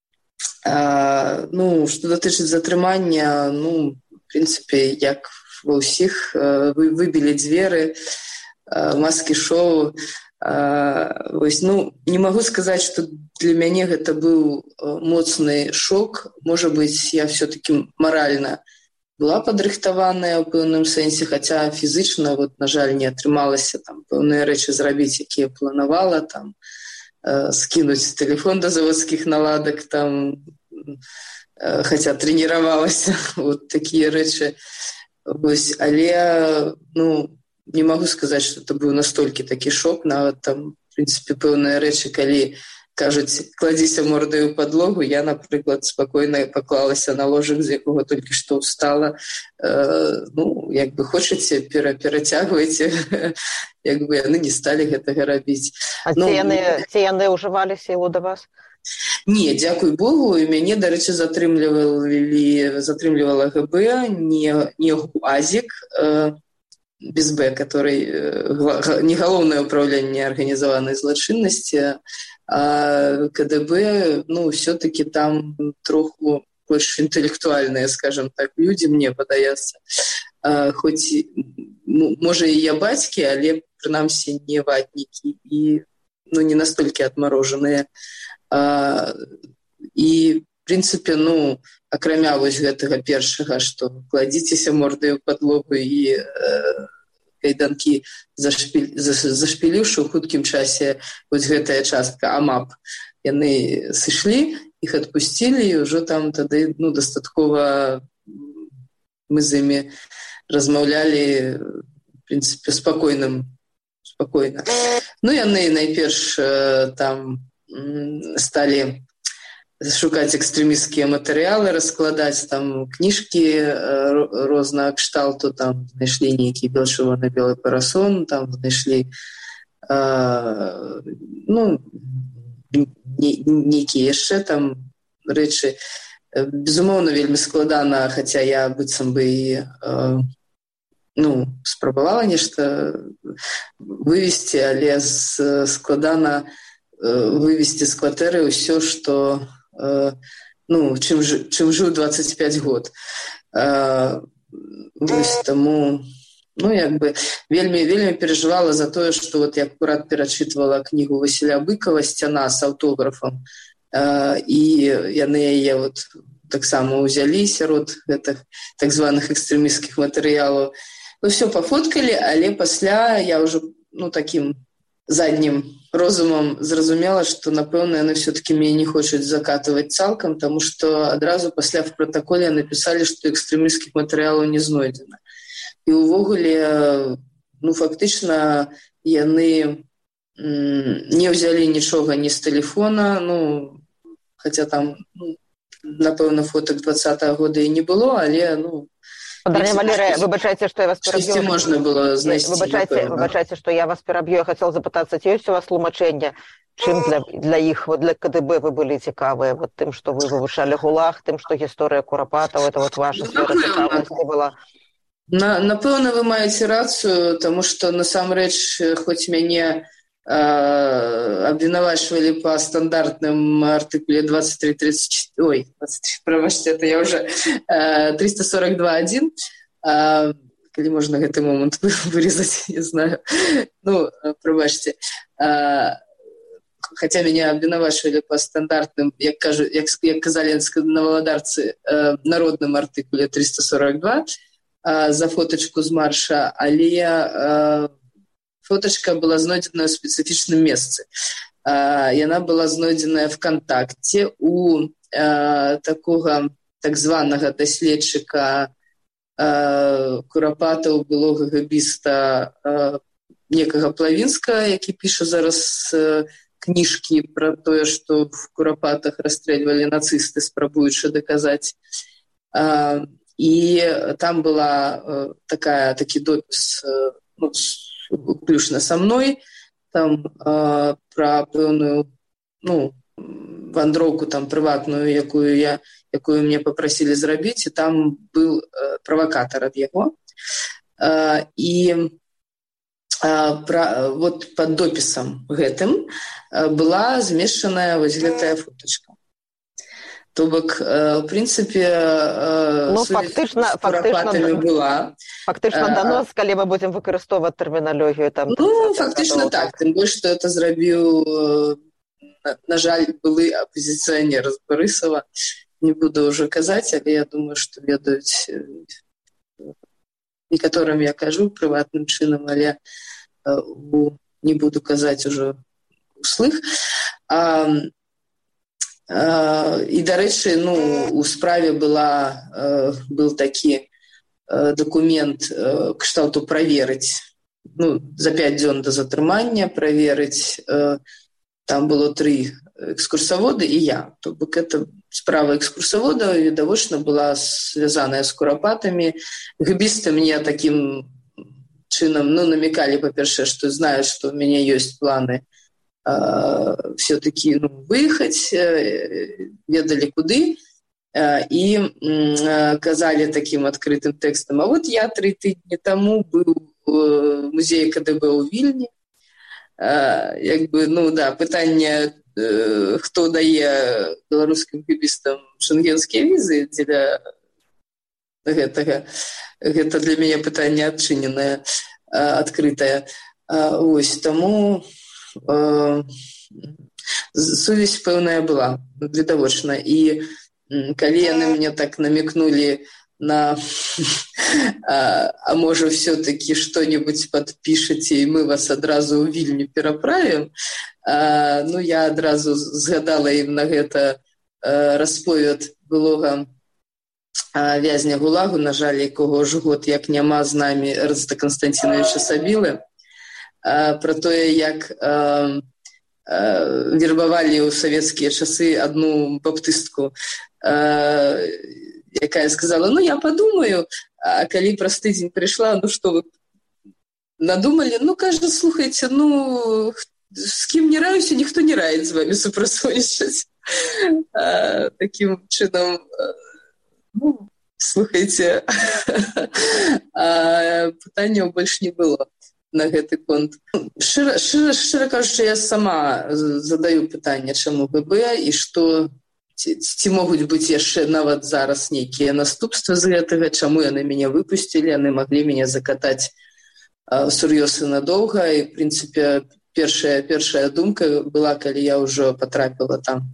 Ну, што датычыць затрымання, ну, в прынцыпе, як ва ўсіх, выбілі дзверы, маскі-шоу. Вось, ну, не магу сказаць, што для мяне гэта быў моцны шок. Можа быць, я все-таки маральна была падрыхтаваная ў пэўным сэнсе, хаця фізычна, вот, на жаль, не атрымалася там пэўныя рэчы зрабіць, якія планавала, там, скінуць тэлефон да заводскіх наладак, там, хаця трэніравалася, вот такія рэчы. Вось, але, ну, не магу сказаць, што это быў настолькі такі шок, нават там, в прынцыпе, пэўныя рэчы, калі кажуць, кладзіся мордаю ў падлогу, я, напрыклад, спакойна паклалася на ложак, з якога толькі што ўстала. Ну, як бы хочаце, перацягвайце, як бы яны не сталі гэтага рабіць. А ці яны ўжываліся да вас? Не, дзякуй Богу, і мяне, дарэчы, затрымлівала ГБ, не УАЗик, без Б, который не галоўнае ўправленне арганізаванай злачыннасці, а КДБ, ну, все-таки там троху больш інтэлектуальныя, скажем так, людзі, мне падаецца. Хоць, можа, і я бацькі, але, прынамсі, не ватнікі і, ну, не настолькі адмарожаныя. І, в прынцыпе, ну, акрамя вось гэтага першага, што кладзіцеся мордаю ў падлогу і кайданкі зашпіліўшы ў хуткім часе вось гэтая частка АМАП, яны сышлі, іх адпусцілі, і ўжо там тады, ну, дастаткова мы з імі размаўлялі, в прынцыпе, спакойна. Ну, яны найперш там сталі шукаць экстрэмісцкія матэрыялы, раскладаць там кніжкі рознага кшталту, там знайшлі нейкі белчырвоны белы парасон, там знайшлі ну, нейкія яшчэ там рэчы. безумоўна, вельмі складана, хаця я быццам бы і спрабавала нешта вывесці, але складана вывесці з кватэры ўсё, што чым жыў 25 год. Таму вельмі перажывала за тое, што я акурат перачытвала кнігу Васіля Быкова «Сцяна» з аўтографам, і яны яе таксама ўзялі сярод гэтых так званых экстрэмісцкіх матэрыялаў. Усё пафоткалі, але пасля я ўжо такім заднім розумам зразумела, што, напэўна, яны ўсё-такі мяне не хочуць закатываць цалкам, таму што адразу пасля в пратаколе напісалі, што экстрэмісцкіх матэрыялаў не знойдзена. І ўвогуле, фактычна, яны не ўзялі нічога ні з тэлефона, хаця там, напэўна, фотак 20-го года і не было, але, Дар'я Валерыя, выбачайце, што я вас пераб'ю. Можна было знайсці. Выбачайце, што я вас пераб'ю. Я хацела запытацца, ці ёсць у вас тлумачэнне, чым для іх, для КДБ вы былі цікавыя, тым, што вы вывучалі ГУЛАГ, тым, што гісторыя Курапатаў, это ваша сфера цікавасці была. Напэўна, вы маеце рацыю, таму што, насамрэч, хоць мяне абвінавачвалі па стандартным артыкуле 2334, прабачце, это я ўжо 342.1, калі можна гэты момант вырезаць, не знаю, прабачце. Хаця мяне абвінавачвалі па стандартным, як казалі на Валадарцы, народным артыкуле 342 за фотачку з марша, але фотачка была знойдзена ў спецыфічным месцы. Яна была знойдзеная ВКонтакце у такога так званага даследчыка Курапатаў, былога гэбіста некага Плавінска, які піша зараз кніжкі пра тое, што в Курапатах расстрэльвалі нацысты, спрабуючы даказаць. І там была такі допіс, уключна са мной, там пра пэўную вандроўку там прыватную, якую мне папрасілі зрабіць, і там быў правакатар ад яго. І пад допісам гэтым была змешчаная вось гэтая фотачка. То бок, в прынцыпе, фактычна была. Фактычна донос, калі мы будзем выкарыстоўваць тэрміналогію там. Фактычна так, тым больш, што это зрабіў, на жаль, былы апозіцыянер з Барысава. Не буду ўжо казаць, але я думаю, што ведаюць некаторым я кажу прыватным чынам, але не буду казаць ужо услых. І, дарэчы, у справе быў такі дакумент кшталту праверыць, за 5 дзён да затрымання праверыць, там было 3 экскурсаводы і я. То бок это справа экскурсавода, відавочна, была звязаная з Курапатамі. Гэбісты мне такім чынам, намекалі, па-першае, што знаюць, што ў мяне ёсць планы все-таки выехаць, ведалі куды, і казалі такім адкрытым тэкстам. А вот я 3 тыдні таму быў у музеі КДБ ў Вільні. Пытанне, хто дае беларускім гэбістам шэнгенскія візы дзеля гэтага. Гэта для мяне пытанне адчыненае, адкрытае. Таму сувязь пэўная была, відавочна. І калі яны мне так намекнулі на а можа все-таки что-нибудь подпішаце, і мы вас адразу ў Вільню пераправім, я адразу згадала ім на гэта расповед былога вязня ГУЛАГу, на жаль, якога ўжо год як няма з намі, Эрнста Канстантиновича Сабілы, пра тое, як вербавалі ў савецкія часы адну баптыстку, якая сказала, я подумаю, а калі праз тыдзень прыйшла, што вы надумалі? Кажа, слухайце, з кім не раюся, ніхто не раіць з вами супрацоўнічаць. Таким чином, ну, слухайте, пытанняў больш не было на гэты конт. Шчыра кажучы, я сама задаю пытанне, чаму ББ і што ці могуць быць яшчэ нават зараз нейкія наступствы з гэтага, чаму яны мяне выпусцілі, яны маглі мяне закатаць сур'ёз і надоўга. І, в прынцыпе, першая думка была, калі я ўжо патрапіла там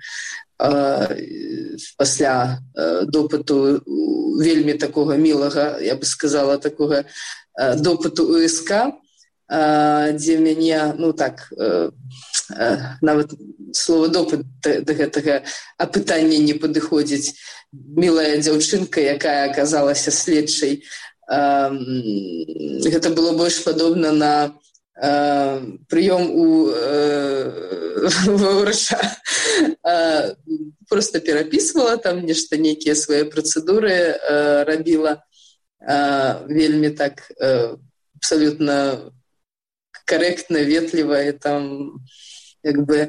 пасля допыту вельмі такога мілага, я бы сказала, такога допыту УСК, дзе мяне, ну так, нават слова допыт да гэтага апытання не падыходзіць. Мілая дзяўчынка, якая аказалася следчай. Гэта было больш падобна на прыём у врача. Просто перапісвала там нешта, нейкія свае працэдуры рабіла. Вельмі так абсалютна корректно, ветліва, і там як бы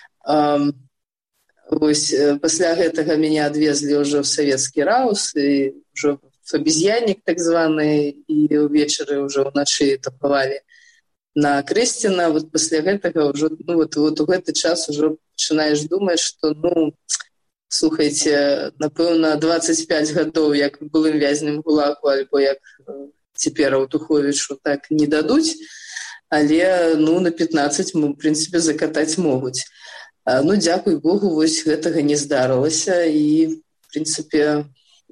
вось пасля гэтага мяне адвезлі ўжо ў савецкі раус і ўжо в абезьяннік так званы, і ўвечары ўжо ўначы тапавалі на Крэсціна. Вот пасля гэтага ўжо, ну вот у гэты час ўжо пачынаеш думаць, што, ну, слухайце, напэўна, 25 гадоў як былым вязням ГУЛАГу альбо як цяпер Аўтуховічу так не дадуць, але, ну, на 15, в прынцыпе, закатаць могуць. Ну, дзякуй Богу, вось гэтага не здарылася, і, в прынцыпе,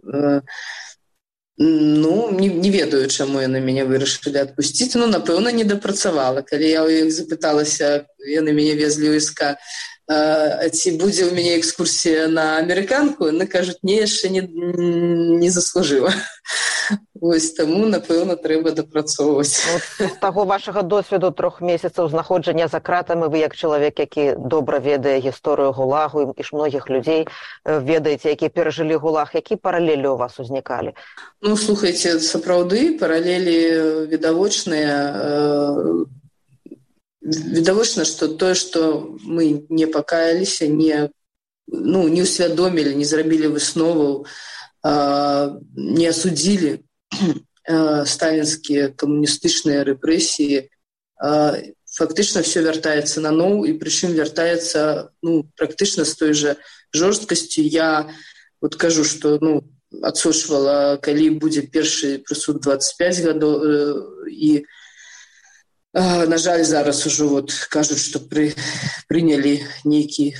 ну, не ведаю, чаму яны мяне вырашылі адпусціць. Ну, напэўна, не дапрацавала. Калі я ў іх запыталася, яны мяне везлі ў СК, ці будзе ў мяне экскурсія на амерыканку, яны кажуць, не, яшчэ не заслужыла. Вось таму, напэўна, трэба дапрацоўваць. З таго вашага досведу 3 месяцаў знаходжання за кратамі, вы як чалавек, які добра ведае гісторыю ГУЛАГу і ж многіх людзей ведаеце, якія перажылі ГУЛАГ, якія паралелі ў вас узнікалі? Ну, слухайце, сапраўды, паралелі відавочныя. Відавочна, што тое, што мы не пакаяліся, не усвядомілі, не зрабілі высноваў, не асудзілі сталінскія камуністычныя рэпрэсіі, фактычна все вяртаецца наноў, і прычым вяртаецца, ну, практычна з той жа жорсткасцю. Я вот кажу, што, ну, адсочвала, калі будзе першы прысуд 25 гадоў, і на жаль, зараз ужо вот кажуць, што прынялі нейкі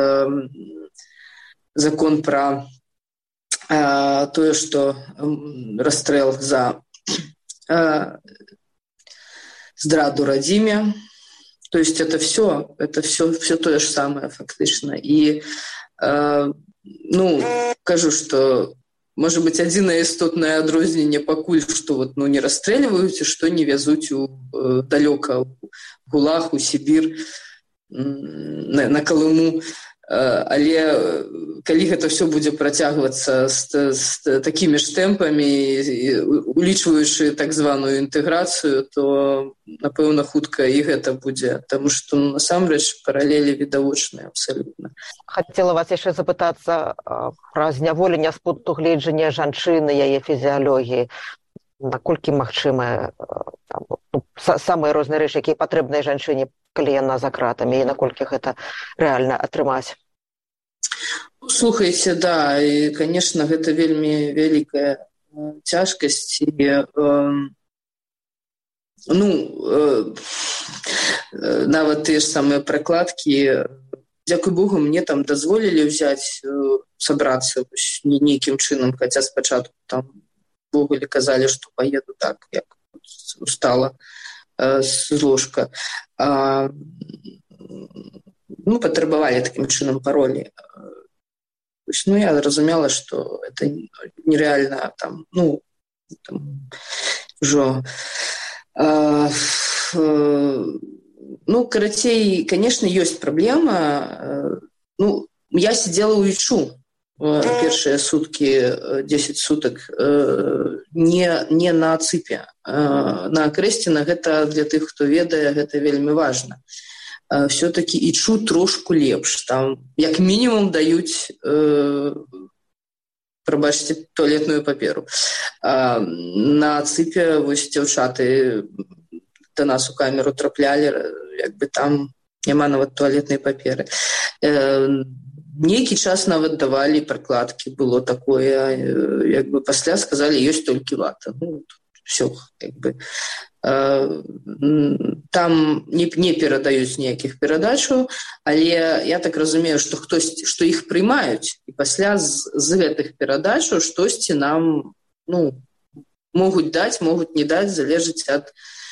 закон пра тое, што расстрэл за здраду радзіме. То есть это все тое ж самае фактычна. І, ну, кажу, што можа быць, адзінае істотнае адрозненне пакуль, што вот, ну, не расстрэльваюць і што не вязуць далёка ў ГУЛАГ, у Сібір, на Калыму. Але калі гэта ўсё будзе працягвацца з такімі ж тэмпамі, улічваючы так званую інтэграцыю, то, напэўна, хутка і гэта будзе, таму што, ну, насамрэч паралелі відавочныя абсалютна. Хацела вас яшчэ запытацца пра зняволенне з пункту гледжання жанчыны, яе фізіялогіі. Наколькі магчымыя самыя розныя рэчы, якія патрэбныя жанчыне, калі яна за кратамі, і наколькі гэта рэальна атрымаць? Слухайце, да, і, конечно, гэта вельмі вялікая цяжкасць. І, ну, нават тыя ж самыя пракладкі, дзякуй Богу, мне там дазволілі ўзяць, сабрацца нейкім чынам, хаця спачатку там ввогуле казалі, што паеду так, як устала з ложка. Ну, патрабавалі такім чынам паролі. Ну, я разумела, што это нереально там, ну, там, ўжо... Ну, карацей, конечно, ёсць праблема. Ну, я сидела у ВИЧУ першыя суткі, 10 сутак, не на цыпе. На Крэсціна, гэта для тых, хто ведае, гэта вельмі важна. все-таки ічу трошку лепш. Там, як мінімум, даюць прабачце, туалетную паперу. На цыпе вось дзяўчаты да нас у камеру траплялі, як бы там няма нават туалетнай паперы. Нейкі час нават давалі пракладкі, было такое, як бы пасля сказалі, ёсць толькі вата. Ну, все, як бы. Там не перадаюць ніякіх перадачаў, але я так разумею, што хтось, што іх прымаюць, і пасля з гэтых перадачаў штосьці нам, ну, могуць даць, могуць не даць, залежыць ад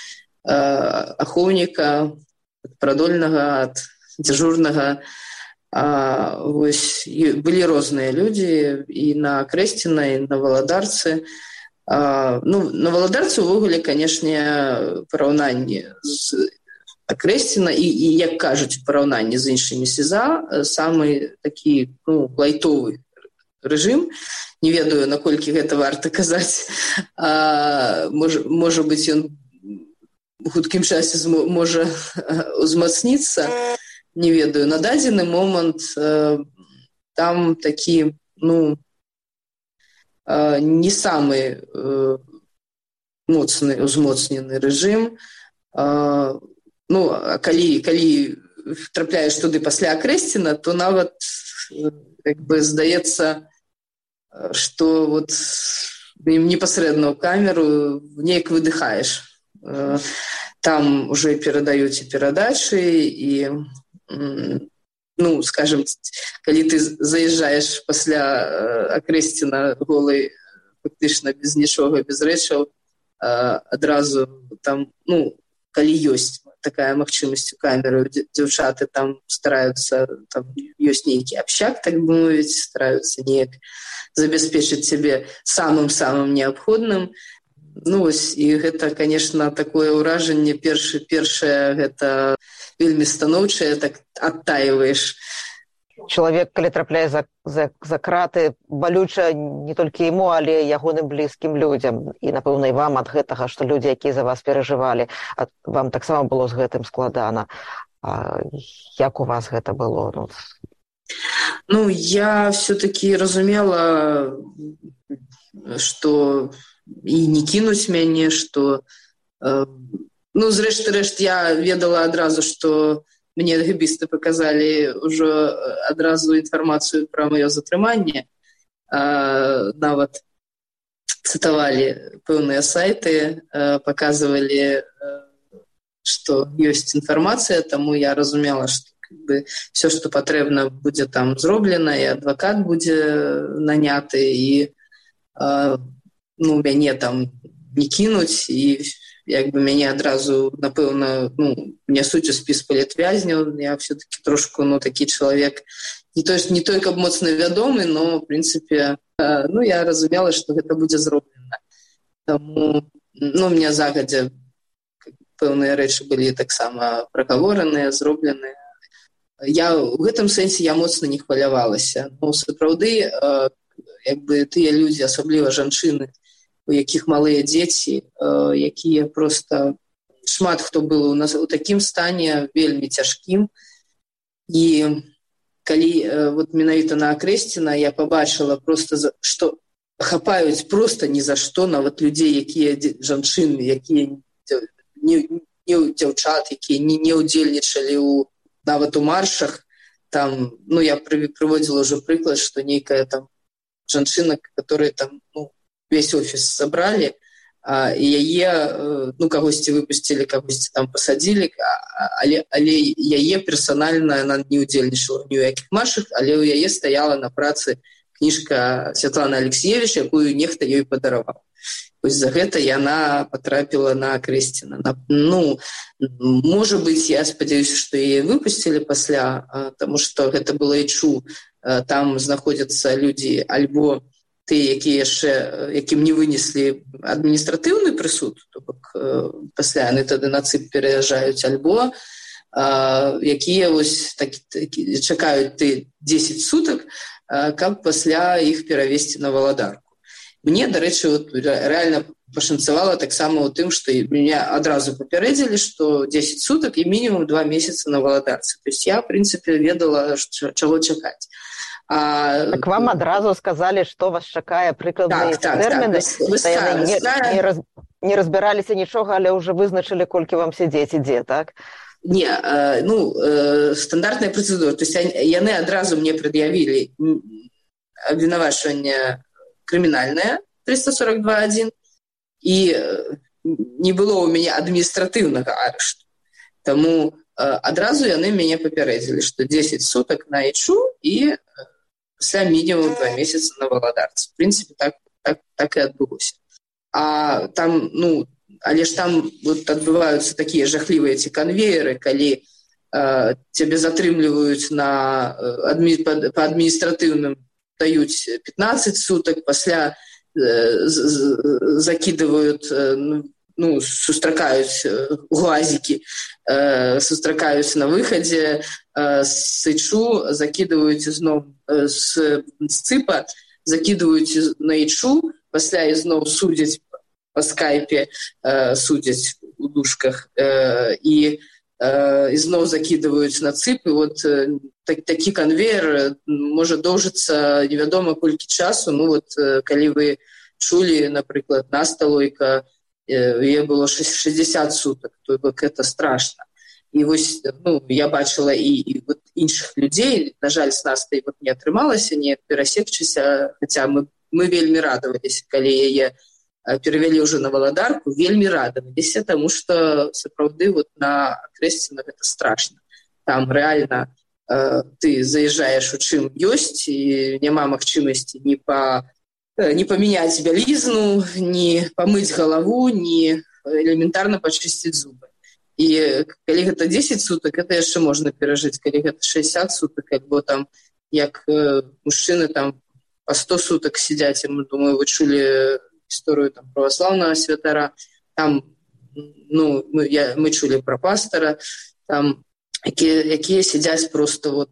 ахоўніка, ад прадольнага, ад дзяжурнага. Вось, былі розныя людзі і на Акрэсціна, і на Валадарцы. Ну, на Валадарцы увогуле, канешне, параўнанні з Акрэсціна і, як кажуць, параўнанні з іншымі СІЗА, самы такі, ну, лайтовы рэжым. Не ведаю, наколькі гэта варта казаць. Можа быць, ён у хуткім часе можа узмацніцца. Не ведаю. На дадзены момант там такі, ну, не самы моцны, узмоцнены рэжым. Ну, калі трапляеш туды пасля Акрэсціна, то нават, як бы, здаецца, што вот непасрэдна ў камеру неяк выдыхаеш. Там уже перадаюць і перадачы, і, ну, скажем, калі ты заязджаеш пасля Акрэсціна голай, фактычна без нічога, без рэчаў, адразу там, ну, калі ёсць такая магчымасць у камеры, дзяўчаты там стараюцца, там ёсць нейкі абсяк, так бы мовіць, стараюцца неяк забяспечыць сябе самым-самым неабходным. Ну, вось, і гэта, конечно, такое ўражанне першае, гэта вельмі станоўчае, так адтаиваеш. Чалавек, калі трапляе за краты, балюча не толькі яму, але ягоным блізкім людзям. І, напэўна, і вам ад гэтага, што людзі, якія за вас перажывалі, вам таксама было з гэтым складана. Як у вас гэта было? Ну, я все-таки разумела, што і не кінуць мяне, што... Ну, зрэшты-рэшт, я ведала адразу, што мне гэбісты паказалі ўжо адразу інфармацыю пра маё затрыманне. Нават цытавалі пэўныя сайты, паказвалі, што ёсць інфармацыя, таму я разумела, што все, што патрэбна, будзе там зроблена, і адвакат будзе наняты, і ну, мяне там не кінуць, і як бы мяне адразу, напэўна, ну, нясуць у спіс палітвязняў. Я все-таки трошку, ну, такі чалавек, не той, каб моцна вядомы, но, в прынцыпе, ну, я разумела, што гэта будзе зроблена. Таму, ну, у меня загадзя пэўныя рэчы былі таксама прагавораныя, зробленыя. Я ў гэтым сэнсе я моцна не хвалявалася. Ну, сапраўды, як бы тыя людзі, асабліва жанчыны, у якіх малыя дзеці, якія проста... Шмат хто был у нас у такім стане, вельмі цяжкім. І калі вот менавіта на Акрэсціна я побачила просто, што хапаюць просто ні за што, нават людзей, якія жанчыны, якія не дзяўчат, якія не ўдзельнічалі нават у маршах. Там, ну, я прыводзіла ўжо прыклад, што нейкая там жанчына, которая там, ну, весь офіс забралі, і яе, ну, кагосьці выпусцілі, кагосьці там пасадзілі, але яе персанальна она не ўдзельнічала ні ў якіх маршах, але ў яе стаяла на працы кніжка Святланы Алексеевич, якую нехта ёй падараваў. Вось за гэта яна патрапіла на Акрэсціна. Ну, можа быць, я спадзяюся, што яе выпусцілі пасля, таму што гэта было ічу. Там знаходзяцца людзі альбо тыя, якія яшчэ, якім не вынеслі адміністратыўны прысуд, то бок пасля яны тады на ЦИП пераязджаюць, альбо якія вось чакаюць ты 10 сутак, каб пасля іх перавесці на Валадарку. Мне, дарэчы, вот, реально пашанцавала таксама ў тым, што меня адразу папярэдзілі, што 10 сутак і мінімум 2 месяцы на валадарцы. То есть я, в прынцыпе, ведала, чаго чакаць. Так вам адразу сказалі, што вас чакае прыкладныя тэрміны, не разбіраліся нічога, але ўжо вызначылі, колькі вам сядзець ідзе, так? Не, стандартная працэдура. То есть яны адразу мне прад'явілі абвінавачванне крымінальнае 342.1, і не было ў мяне адміністратыўнага арышту. Таму адразу яны мяне папярэдзілі, што 10 сутак на ічу і пасля мінімум 2 месяцы на валадарцы. В прынцыпе, так і адбылося. А там, але ж там вот адбываюцца такія жахлівыя ці канвееры, калі цябе затрымліваюць па адміністратыўным, даюць 15 сутак, пасля закидывают, сустракаюць глазики, сустракаюць на выходе, сычу, закидываюць зноў з цыпа, закидываюць на ічу, пасля ізноў судзяць по скайпе, судзяць у дужках, і ізноў закидываюць на цып, і вот такі канвеер можа доўжыцца невядома колькі часу. Калі вы чулі, напрыклад, Насталойка, яе было 60 сутак, то гэта страшна. І вось, я бачыла і іншых людзей, на жаль, з Настай не атрымалася неяк перасекчыся, хаця мы вельмі радаваліся, калі яе перавялі ўжо на валадарку, вельмі радаваліся, таму што сапраўды на Акрэсціна гэта страшна. Там рэальна ты заязджаеш у чым ёсць, і няма магчымасці не памяняць бялізну, не памыць галаву, не элементарна пачысціць зубы. І калі гэта 10 сутак, гэта яшчэ можна перажыць. Калі гэта 60 сутак, альбо там, як мужчыны там па 100 сутак сядзяць, мы, думаю, вы чулі гісторыю там праваслаўнага святара, там, мы чулі пра пастара, там, якія сядзяць просто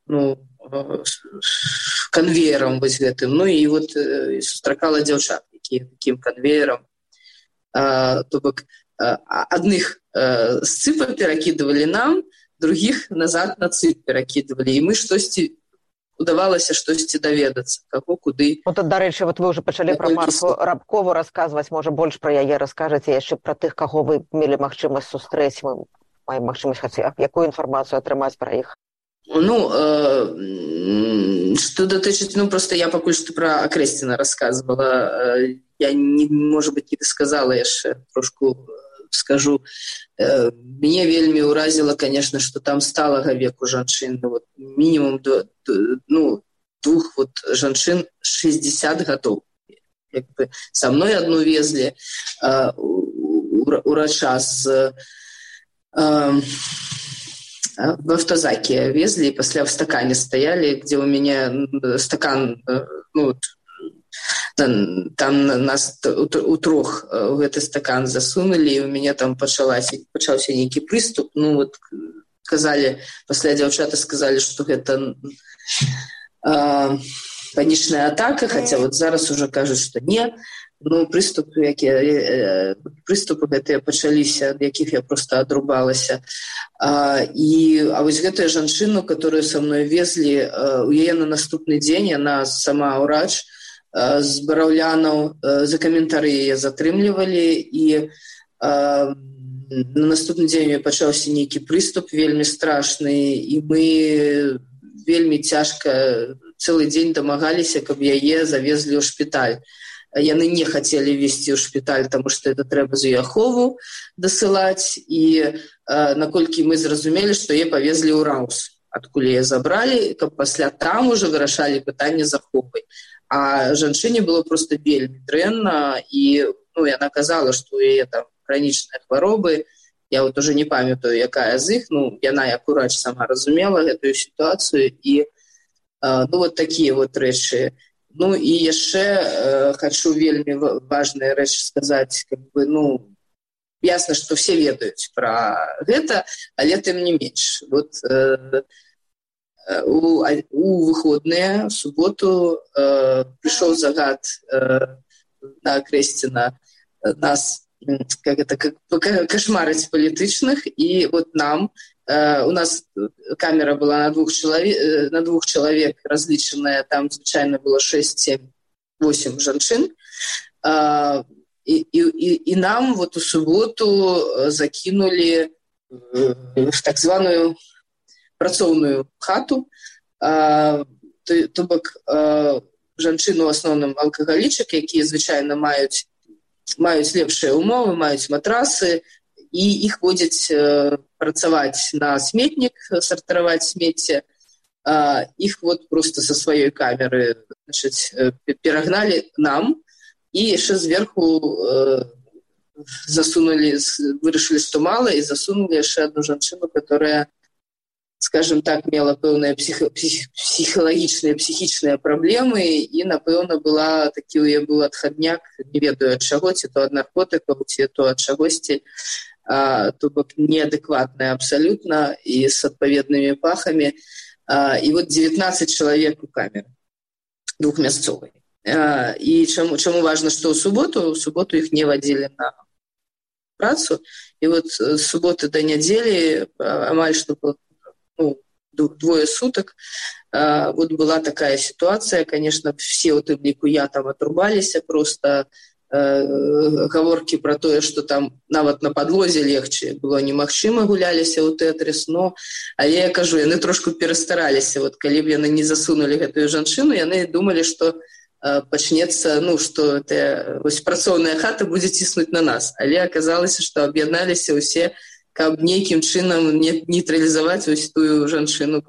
канвеерам вось гэтым. І сустракала дзяўчат, якія такім канвеерам. То бок, адных з цыпа перакідывалі нам, другіх назад на цып перакідывалі. І мы штосьці удавалася штосьці даведацца, каго, куды. Дарэчы, вы ўжо пачалі пра Марфу Рабкову расказваць, можа, больш пра яе раскажаце, яшчэ пра тых, каго вы мелі магчымасць сустрэць, мы маем магчымасць якую інфармацыю атрымаць пра іх? Што датычыць, проста я пакуль што пра Акрэсціна расказвала. Я, можа быць, не дасказала яшчэ, трошку скажу. Мяне вельмі ўразіла, конечно, што там сталага веку жанчын, мінімум двух жанчын 60 гадоў. Са мной адну везлі урача в автозаке везли, и после в стакане стояли, где у меня стакан, там нас у трох в этот стакан засунули, и у меня там пачаўся нейкі прыступ. Казали, после дзяўчаты сказали, что это панічная атака, хотя зараз уже кажуць, что не. Прыступы гэтыя пачаліся, ад якіх я проста адрубалася. А вось гэтая жанчыну, которую са мной везлі, у яе на наступны дзень, яна сама ўрач, з бараўлянаў, за каментары яе затрымлівалі, і на наступны дзень пачаўся нейкі прыступ вельмі страшны, і мы вельмі цяжка цэлы дзень дамагаліся, каб яе завезлі ў шпіталь. Яны не хацелі везці ў шпіталь, таму што это трэба за Ахову дасылаць, і наколькі мы зразумелі, што яе павезлі ў Раус, адкуль яе забралі, каб пасля там ужо вырашалі пытанне з Аховай. А жанчыне было проста вельмі дрэнна, і яна казала, што у яе там хранічныя хваробы. Я уже не памятаю, якая з іх, яна як урач сама разумела гэтую сітуацыю, і такія рэчы. І яшчэ хочу вельмі важная рэч сказаць, ясна, што все ведаюць пра гэта, але тым не менш. У выходныя, в суботу, прыйшоў загад на Акрэсціна нас кошмарить палітычных, і вот нам у нас камера была на двух человек различаная, там звычайно было 6, 7, 8 жанчын, і нам вот у суботу закинули в так званую працоўную хату, то бок жанчыны ў асноўным алкагалічак, якія звычайна маюць лепшыя умовы, маюць матрасы, і іх водзяць працаваць на сметнік, сартаваць смецце. Іх вот просто са сваёй камеры перагналі нам, і яшчэ зверху вырашылі, што мала, і засунулі яшчэ одну жанчыну, которая, скажем так, мела пэўныя псіхалагічныя, псіхічныя праблемы, і, напэўна, такі ў яе быў адхадняк, не ведаю ад чаго, ці то ад наркотыкаў, ці то ад чагосьці, то бок неадэкватная абсалютна, і з адпаведнымі пахамі. І вот 19 чалавек у камеры, двухмясцовай. І чаму важна, што ў суботу іх не вадзілі на працу, і вот з суботы да нядзелі амаль што двое сутак вот была такая ситуация. Конечно, все у тым ліку я там отрубаліся, просто гаворкі про тое, што там нават на падлозе легче было немагчыма, гуляліся ў Тетрис, але я кажу, яны трошку перастараліся. Вот калі б яны не засунули гэтую жанчыну, яны думалі, што пачнецца, што вось працоўная хата будзе ціснуць на нас. Але аказалася, што аб'ядналіся ўсе, каб нейкім чынам нейтралізаваць вось тую жанчыну,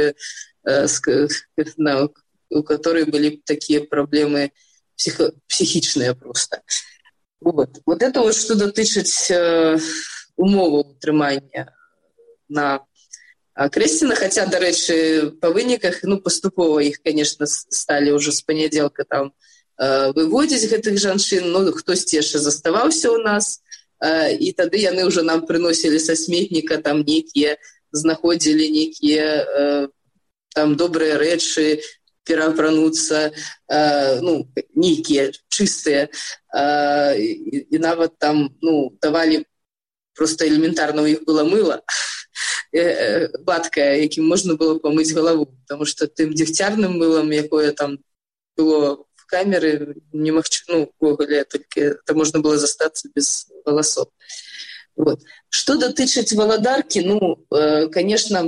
у которой былі такія праблемы психічныя просто. Вот это вот, што датычыць умоваў утрымання на Акрэсціна, хаця, дарэчы, па выніках, паступова іх, конечно, сталі ўжо з панядзелка там выводзіць гэтых жанчын, хтосьці яшчэ заставаўся ў нас, і тады яны ўжо нам прыносілі са сметніка, там знаходзілі нейкія там добрыя рэчы, пераапрануцца, нейкія чыстыя, і нават там, давалі просто элементарна, у іх было мыла, вадкае, якім можна было памыць галаву, потому что тым дзегцярным мылам, якое там было в камеры, немагчыма, увогуле, толькі там можна было застацца без валасоў. Вот. Што датычыць валадаркі, конечно,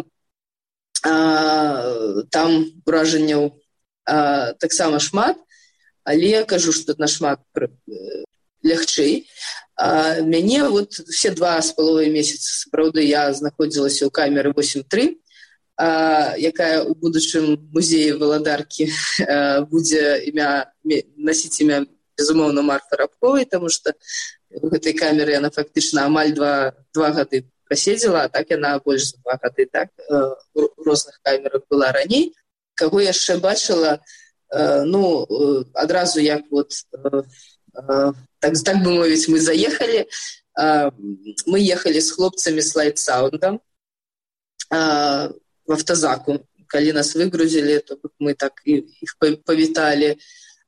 там уражанняў таксама шмат, але я кажу, што нашмат лягчэй. Мяне все 2,5 месяцы, сапраўды, я знаходзілася ў камеры 8.3, якая ў будучым музеі валадаркі будзе насіць імя, безумоўна, Марфы Рабковай, таму што у гэтай камеры яна фактычна амаль 2 гады праседзела, а так яна больш за 2 гады, так, у розных камерах была раней. Каго яшчэ бачыла, адразу як так бы мовіць, мы заехалі, мы ехалі з хлопцамі з Лайтсаундам в автозаку. Калі нас выгрузілі, то мы так іх павіталі.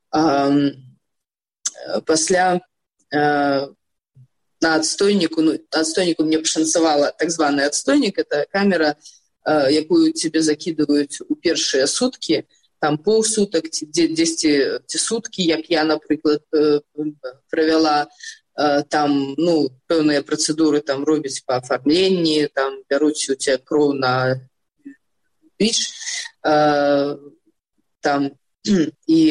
Пасля на адстойніку мне пашанцавала так званы адстойнік, это камера, якую тебе закидываюць у першыя суткі, там паўсутак, ці 10 суткі, як я, напрыклад, правяла, там, пэўныя працэдуры там робяць па афармленні, там бяруць у цябе кроў на ВІЧ, там, і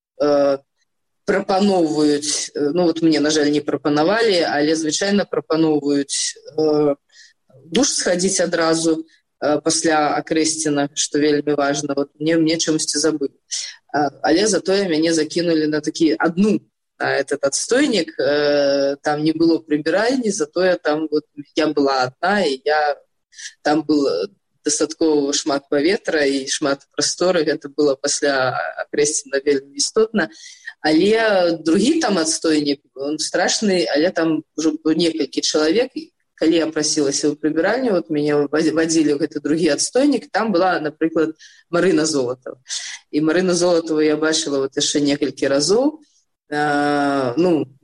прапаноўваюць, мне, на жаль, не прапанавалі, але звычайна прапаноўваюць душ схадзіць адразу, пасля Акрэсціна, што вельмі важна, мне чамусьці забылі. Але затое мяне закінулі на адну этот адстойнік, там не было прыбіральні, затое там я была адна, і там было дастаткова шмат паветра і шмат прасторы, гэта было пасля Акрэсціна вельмі істотна. Але другі там адстойнік, он страшны, але там ўжо некалькі чалавек. Калі я прасілася ў прыбіральню, мяне вадзілі ў гэты другі адстойнік, там была, напрыклад, Марына Золатова. І Марына Золатова я бачыла яшчэ некалькі разоў.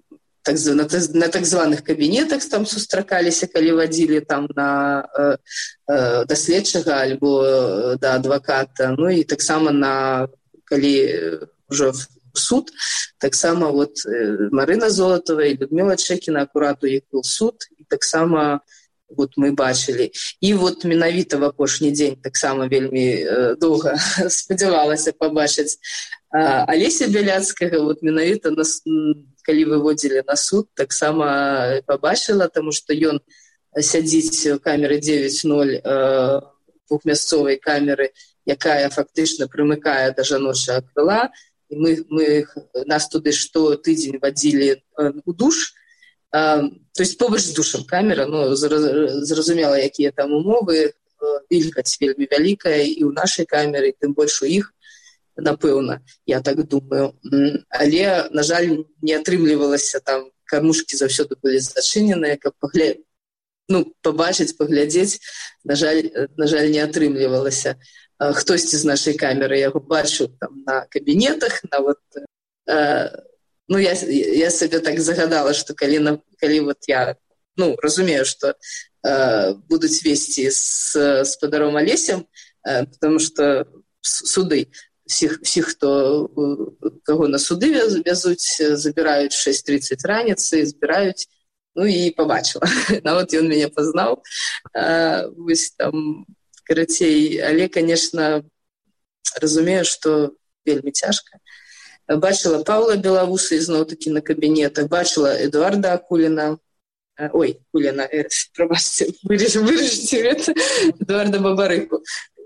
на так званых кабінетах там сустракаліся, калі вадзілі там да следчага альбо да адваката. Ну і таксама калі ўжо суд, таксама вот Марына Золатова і Людмила Чэкіна акурат у іх быў суд, і таксама вот мы бачылі. І вот менавіта в апошні дзень таксама вельмі доўга спадзявалася пабачыць Алеся Бяляцкага, вот менавіта калі выводзілі на суд, таксама пабачыла, таму што ён сядзіць у камеры 9.0 двухмясцовай камеры, якая фактычна прымыкае да жаночага крыла, і нас туды штотыдзень вадзілі у душ, то есть побач з душам камера, ну, зразумела, якія там умовы, вільгаць вельмі вялікая і ў нашай камеры, тым больш у іх, напэўна, я так думаю. Але, на жаль, не атрымлівалася, там кармушкі заўсёды былі зачыненыя, каб пабачыць, паглядзець, на жаль, не атрымлівалася. Хтосьці з нашай камеры яго бачыў там на кабінетах, на вот... Ну, я сабе так загадала, што калі вот я, ну, разумею, што будуць весці з спадаром Алесем, потому што суды, всіх, каго на суды вязуць, забіраюць 6:30 раніцы, збіраюць, ну і пабачыла. Нават ён мяне пазнаў. Вось там, карацей, але, конечно, разумею, што вельмі цяжка. Бачыла Паўла Белавуса ізноў-такі на кабінетах, бачыла Эдуарда Акуліна, прабачце, вырежьце гэта, Эдуарда Бабарыку.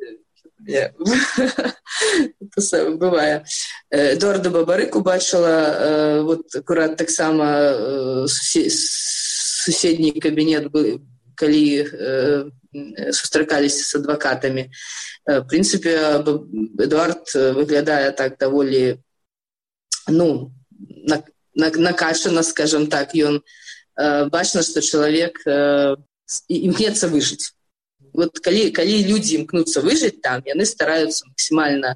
Бывае. Эдуарда Бабарыку бачыла, вот акурат таксама суседні кабінет, калі сустракаліся з адвакатамі. В прынцыпе, Эдуард выглядае так даволі, ну, накачана, скажем так. Ён бачна, што чалавек імкнецца выжыць. Вот калі людзі імкнуцца выжыць там, яны стараюцца максімальна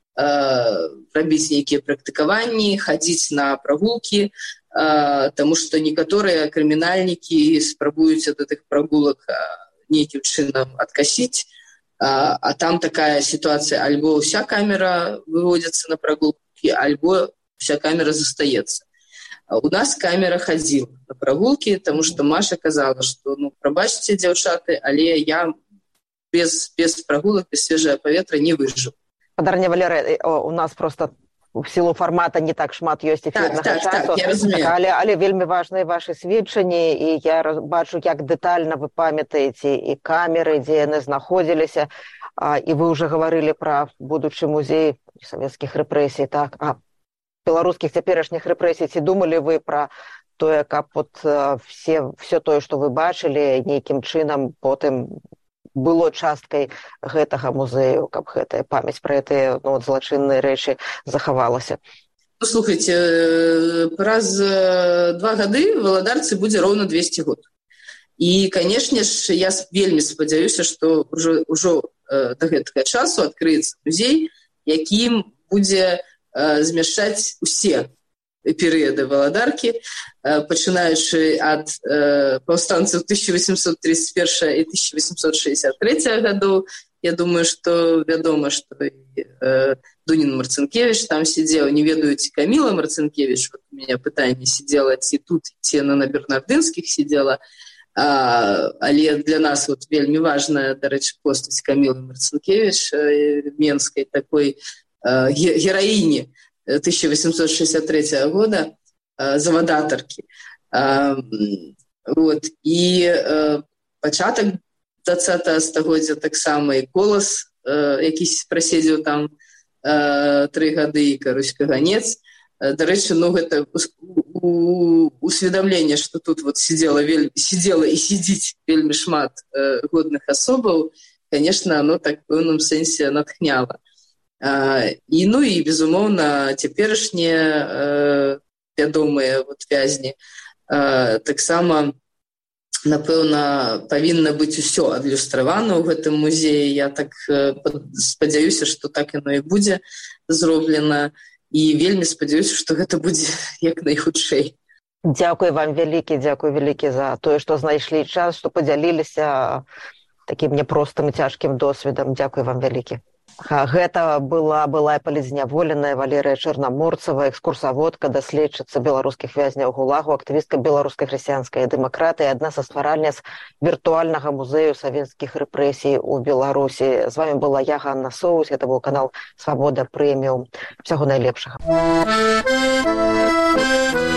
рабіць нейкія практыкаванні, хадзіць на прагулкі, таму што некаторыя крымінальнікі спрабуюць ад гэтых прагулак нейкім чынам адкасіць, а там такая сітуацыя, альбо ўся камера выводзіцца на прагулкі, альбо ўся камера застаецца. У нас камера хадзіла на прагулкі, таму што Маша казала, што, ну, прабачце, дзяўчаты, але я без прагулак, без свежае паветра не выжыў. Падарня Валерыя, у нас просто в силу формата не так шмат ёсць эфірнага часу, але вельмі важныя вашы сведчанні, і я бачу, як дэтальна вы памятаеце і камеры, дзе яны знаходзіліся, і вы ўжо гаварылі пра будучы музей савецкіх рэпрэсій, так, беларускіх цяперашніх рэпрэсій. Ці думалі вы пра тое, каб вот все тое, што вы бачылі, нейкім чынам потым было часткай гэтага музею, каб гэтая памяць пра гэтыя, ну, злачынныя рэчы захавалася? Ну, слухайце, праз 2 гады валадарцы будзе роўна 200 год. І, канешне ж, я вельмі спадзяюся, што ўжо да гэтага часу адкрыецца музей, якім будзе змяшчаць усе перыяды валадаркі, пачынаючы ад паўстанцаў 1831 і 1863 гадоў. Я думаю, што вядома, што Дунін Марцинкевич там сидзеў. Не ведаю, ці Каміла Марцинкевич, вот у меня пытанне сидзела, ці тут, ці на Бернардынскіх сидзела. Але для нас вот вельмі важная, дарэчы, постаць Камілы Марцинкевич, менскай такой гераіні 1863 года, завадатаркі. Вот. І пачатак 20 стагоддзя таксама і Колас, які праседзеў там 3 гады, і Карусь Каганец. Дарэчы, ну гэта усведамленне, што тут вот сидзела і сидзіць вельмі шмат годных асобаў, конечно, оно так в пэўным сэнсе натхняла. І, ну і, безумоўна, цяперашнія вядомыя вот вязні таксама, напэўна, павінна быць усё адлюстравана ў гэтым музеі. Я так спадзяюся, што так яно і будзе зроблена, і вельмі спадзяюся, што гэта будзе як найхутчэй. Дзякуй вам вялікі за тое, што знайшлі час, што падзяліліся такім няпростым і цяжкім досведам. Дзякуй вам вялікі. Гэта была палізняволеная Валерыя Чарнаморцава, экскурсаводка, даследчыца беларускіх вязняў ГУЛАГу, актывістка беларускай хрысціянскай дэмакратыі, адна са стваральніц віртуальнага музею савецкіх рэпрэсій у Беларусі. З вами была я, Ганна Соус, гэта быў канал Свабода Прэміум. Усяго найлепшага.